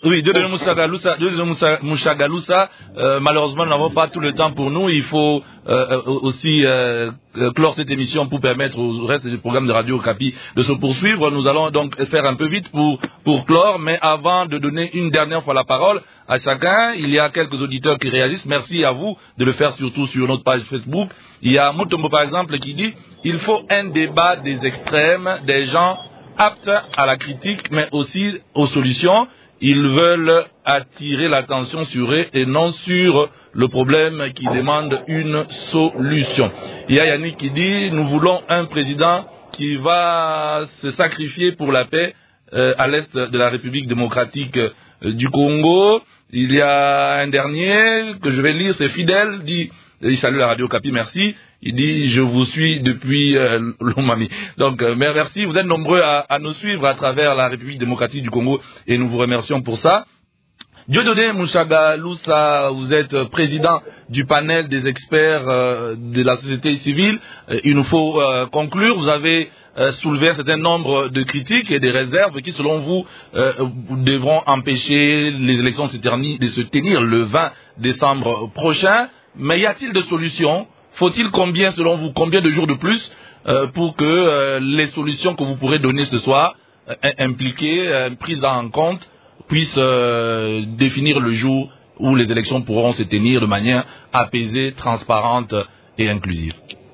Mouchagalousa, malheureusement nous n'avons pas tout le temps pour nous. Il faut aussi clore cette émission pour permettre au reste du programme de Radio Okapi de se poursuivre. Nous allons donc faire un peu vite pour clore, mais avant de donner une dernière fois la parole à chacun, il y a quelques auditeurs qui réagissent. Merci à vous de le faire surtout sur notre page Facebook. Il y a Moutombo par exemple qui dit il faut un débat des extrêmes, des gens aptes à la critique mais aussi aux solutions. Ils veulent attirer l'attention sur eux et non sur le problème qui demande une solution. Il y a Yannick qui dit nous voulons un président qui va se sacrifier pour la paix à l'est de la République démocratique du Congo. Il y a un dernier que je vais lire, c'est Fidèle, il salue la Radio Okapi, merci. Il dit je vous suis depuis Lomami. Donc merci, vous êtes nombreux à nous suivre à travers la République démocratique du Congo et nous vous remercions pour ça. Dieudonné Mouchagalousa, vous êtes président du panel des experts de la société civile. Il nous faut conclure. Vous avez soulevé un certain nombre de critiques et des réserves qui, selon vous, devront empêcher les élections de se tenir le 20 décembre prochain. Mais y a-t-il de solutions? Faut-il combien, selon vous, combien de jours de plus pour que les solutions que vous pourrez donner ce soir, impliquées, prises en compte, puissent définir le jour où les élections pourront se tenir de manière apaisée, transparente et inclusive?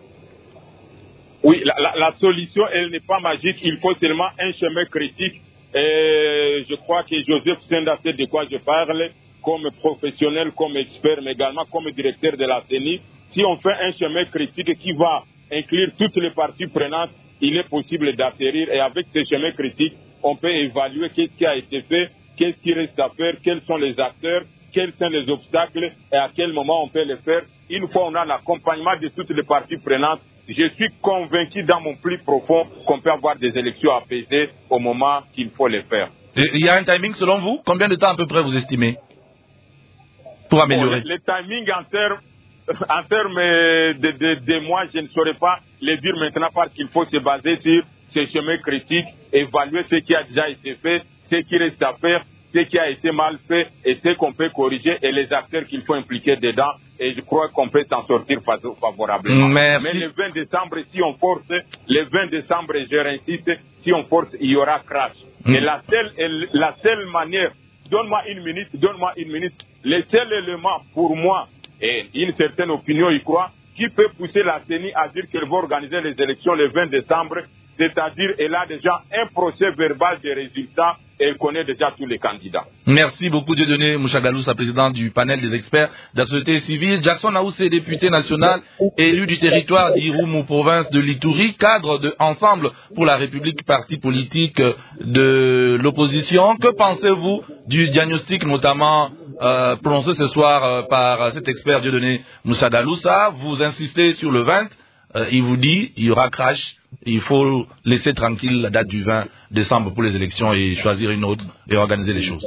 Oui, la solution, elle n'est pas magique. Il faut seulement un chemin critique. Et je crois que Joseph Senda sait de quoi je parle, comme professionnel, comme expert, mais également comme directeur de la CENI. Si on fait un chemin critique qui va inclure toutes les parties prenantes, il est possible d'atterrir. Et avec ce chemin critique, on peut évaluer qu'est-ce qui a été fait, qu'est-ce qui reste à faire, quels sont les acteurs, quels sont les obstacles et à quel moment on peut les faire. Une fois on a l'accompagnement de toutes les parties prenantes, je suis convaincu dans mon plus profond qu'on peut avoir des élections apaisées au moment qu'il faut les faire. Il y a un timing selon vous? Combien de temps à peu près vous estimez pour améliorer? Le timing en termes de mois, je ne saurais pas le dire maintenant parce qu'il faut se baser sur ce chemin critique, évaluer ce qui a déjà été fait, ce qui reste à faire, ce qui a été mal fait et ce qu'on peut corriger et les acteurs qu'il faut impliquer dedans. Et je crois qu'on peut s'en sortir favorablement. Merci. Mais le 20 décembre, si on force, le 20 décembre, je réinsiste, si on force, il y aura crash. Et la seule manière, donne-moi une minute, le seul élément pour moi, et une certaine opinion y croit, qui peut pousser la CENI à dire qu'elle va organiser les élections le 20 décembre, c'est-à-dire elle a déjà un procès verbal des résultats et elle connaît déjà tous les candidats. Merci beaucoup Dieudonné Mouchagalousa, président du panel des experts de la société civile. Jackson Aoussé, député national, élu du territoire d'Irumu, province de l'Ituri, cadre de Ensemble pour la République, parti politique de l'opposition. Que pensez-vous du diagnostic notamment prononcé ce soir par cet expert Dieudonné Mouchagalousa? Vous insistez sur le 20, il vous dit il y aura crash. Il faut laisser tranquille la date du 20 décembre pour les élections et choisir une autre et organiser les choses.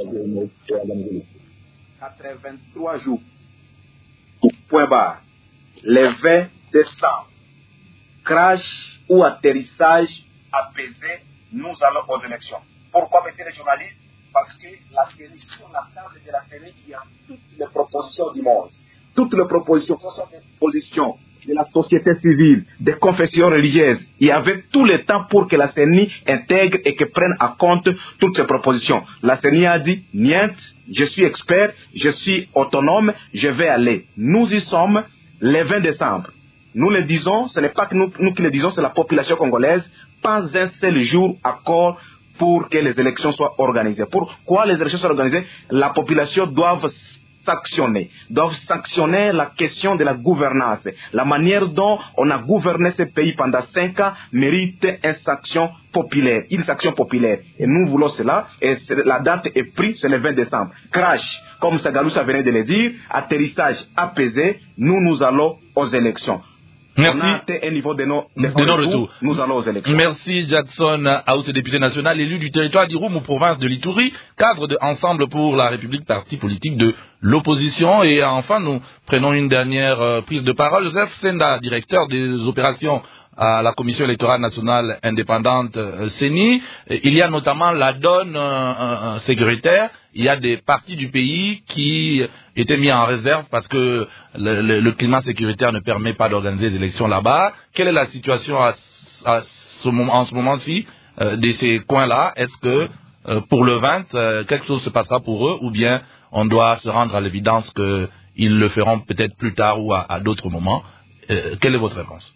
83 jours. Point barre. Le 20 décembre. Crash ou atterrissage apaisé, nous allons aux élections. Pourquoi, messieurs les journalistes? Parce que la CENI, sur la table de la CENI, il y a toutes les propositions du monde. Toutes les propositions, ce sont des positions de la société civile, des confessions religieuses. Il y avait tout le temps pour que la CENI intègre et que prenne en compte toutes ces propositions. La CENI a dit, niet, je suis expert, je suis autonome, je vais aller. Nous y sommes le 20 décembre. Nous le disons, ce n'est pas que nous qui le disons, c'est la population congolaise. Pas un seul jour accord pour que les élections soient organisées. Pourquoi les élections soient organisées? La population doit doivent sanctionner la question de la gouvernance. La manière dont on a gouverné ce pays pendant 5 ans mérite une sanction populaire. Et nous voulons cela. Et la date est prise, c'est le 20 décembre. Crash, comme Sagalousa venait de le dire, atterrissage apaisé, nous allons aux élections. Merci. On a atteint un niveau de nos retours. Nous allons aux élections. Merci Jackson Aoussé, député national, élu du territoire d'Irumu, province de l'Ituri, cadre de Ensemble pour la République, parti politique de l'opposition. Et enfin, nous prenons une dernière prise de parole. Joseph Senda, directeur des opérations à la Commission électorale nationale indépendante CENI. Il y a notamment la donne sécuritaire. Il y a des parties du pays qui étaient mis en réserve parce que le climat sécuritaire ne permet pas d'organiser des élections là-bas. Quelle est la situation en ce moment-ci de ces coins-là? Est-ce que pour le 20, quelque chose se passera pour eux ou bien on doit se rendre à l'évidence qu'ils le feront peut-être plus tard ou à d'autres moments? Quelle est votre réponse?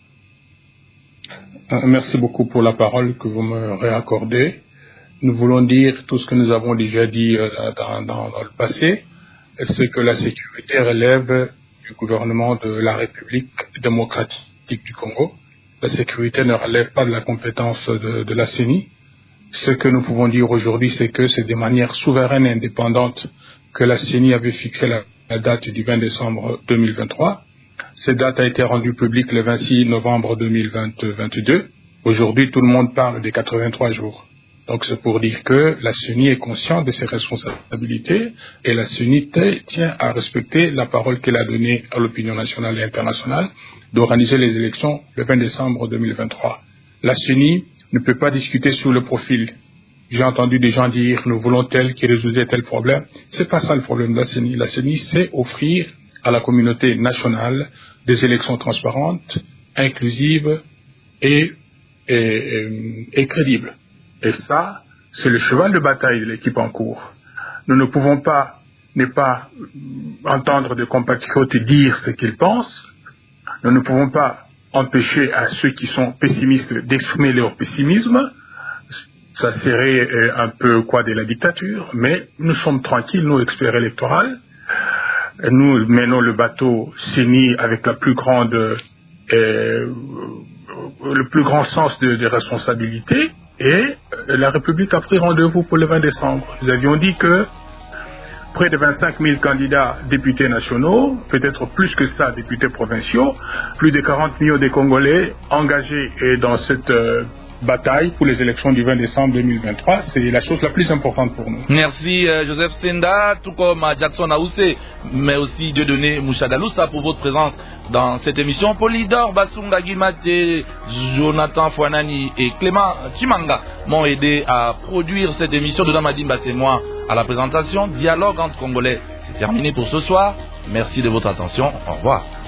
Merci beaucoup pour la parole que vous me réaccordez. Nous voulons dire tout ce que nous avons déjà dit dans le passé, c'est que la sécurité relève du gouvernement de la République démocratique du Congo. La sécurité ne relève pas de la compétence de la CENI. Ce que nous pouvons dire aujourd'hui, c'est que c'est de manière souveraine et indépendante que la CENI avait fixé la date du 20 décembre 2023. Cette date a été rendue publique le 26 novembre 2022. Aujourd'hui, tout le monde parle des 83 jours. Donc c'est pour dire que la CENI est consciente de ses responsabilités et la CENI tient à respecter la parole qu'elle a donnée à l'opinion nationale et internationale d'organiser les élections le 20 décembre 2023. La CENI ne peut pas discuter sur le profil. J'ai entendu des gens dire nous voulons tel qui résoudrait tel problème. C'est pas ça le problème de la CENI. La CENI sait offrir à la communauté nationale des élections transparentes, inclusives et crédibles. Et ça, c'est le cheval de bataille de l'équipe en cours. Nous ne pouvons pas ne pas entendre des compatriotes dire ce qu'ils pensent. Nous ne pouvons pas empêcher à ceux qui sont pessimistes d'exprimer leur pessimisme. Ça serait un peu de la dictature, mais nous sommes tranquilles, nous, experts électoraux. Nous menons le bateau CENI avec le plus grand sens de responsabilité et la République a pris rendez-vous pour le 20 décembre. Nous avions dit que près de 25 000 candidats députés nationaux, peut-être plus que ça, députés provinciaux, plus de 40 millions de Congolais engagés dans cette bataille pour les élections du 20 décembre 2023, c'est la chose la plus importante pour nous. Merci Joseph Senda, tout comme Jackson Aoussé, mais aussi Dieudonné Mouchadaloussa pour votre présence dans cette émission. Polydor Basunga Guimate, Jonathan Fouanani et Clément Chimanga m'ont aidé à produire cette émission. Dedans Madimba, c'est moi à la présentation. Dialogue entre Congolais, c'est terminé pour ce soir. Merci de votre attention. Au revoir.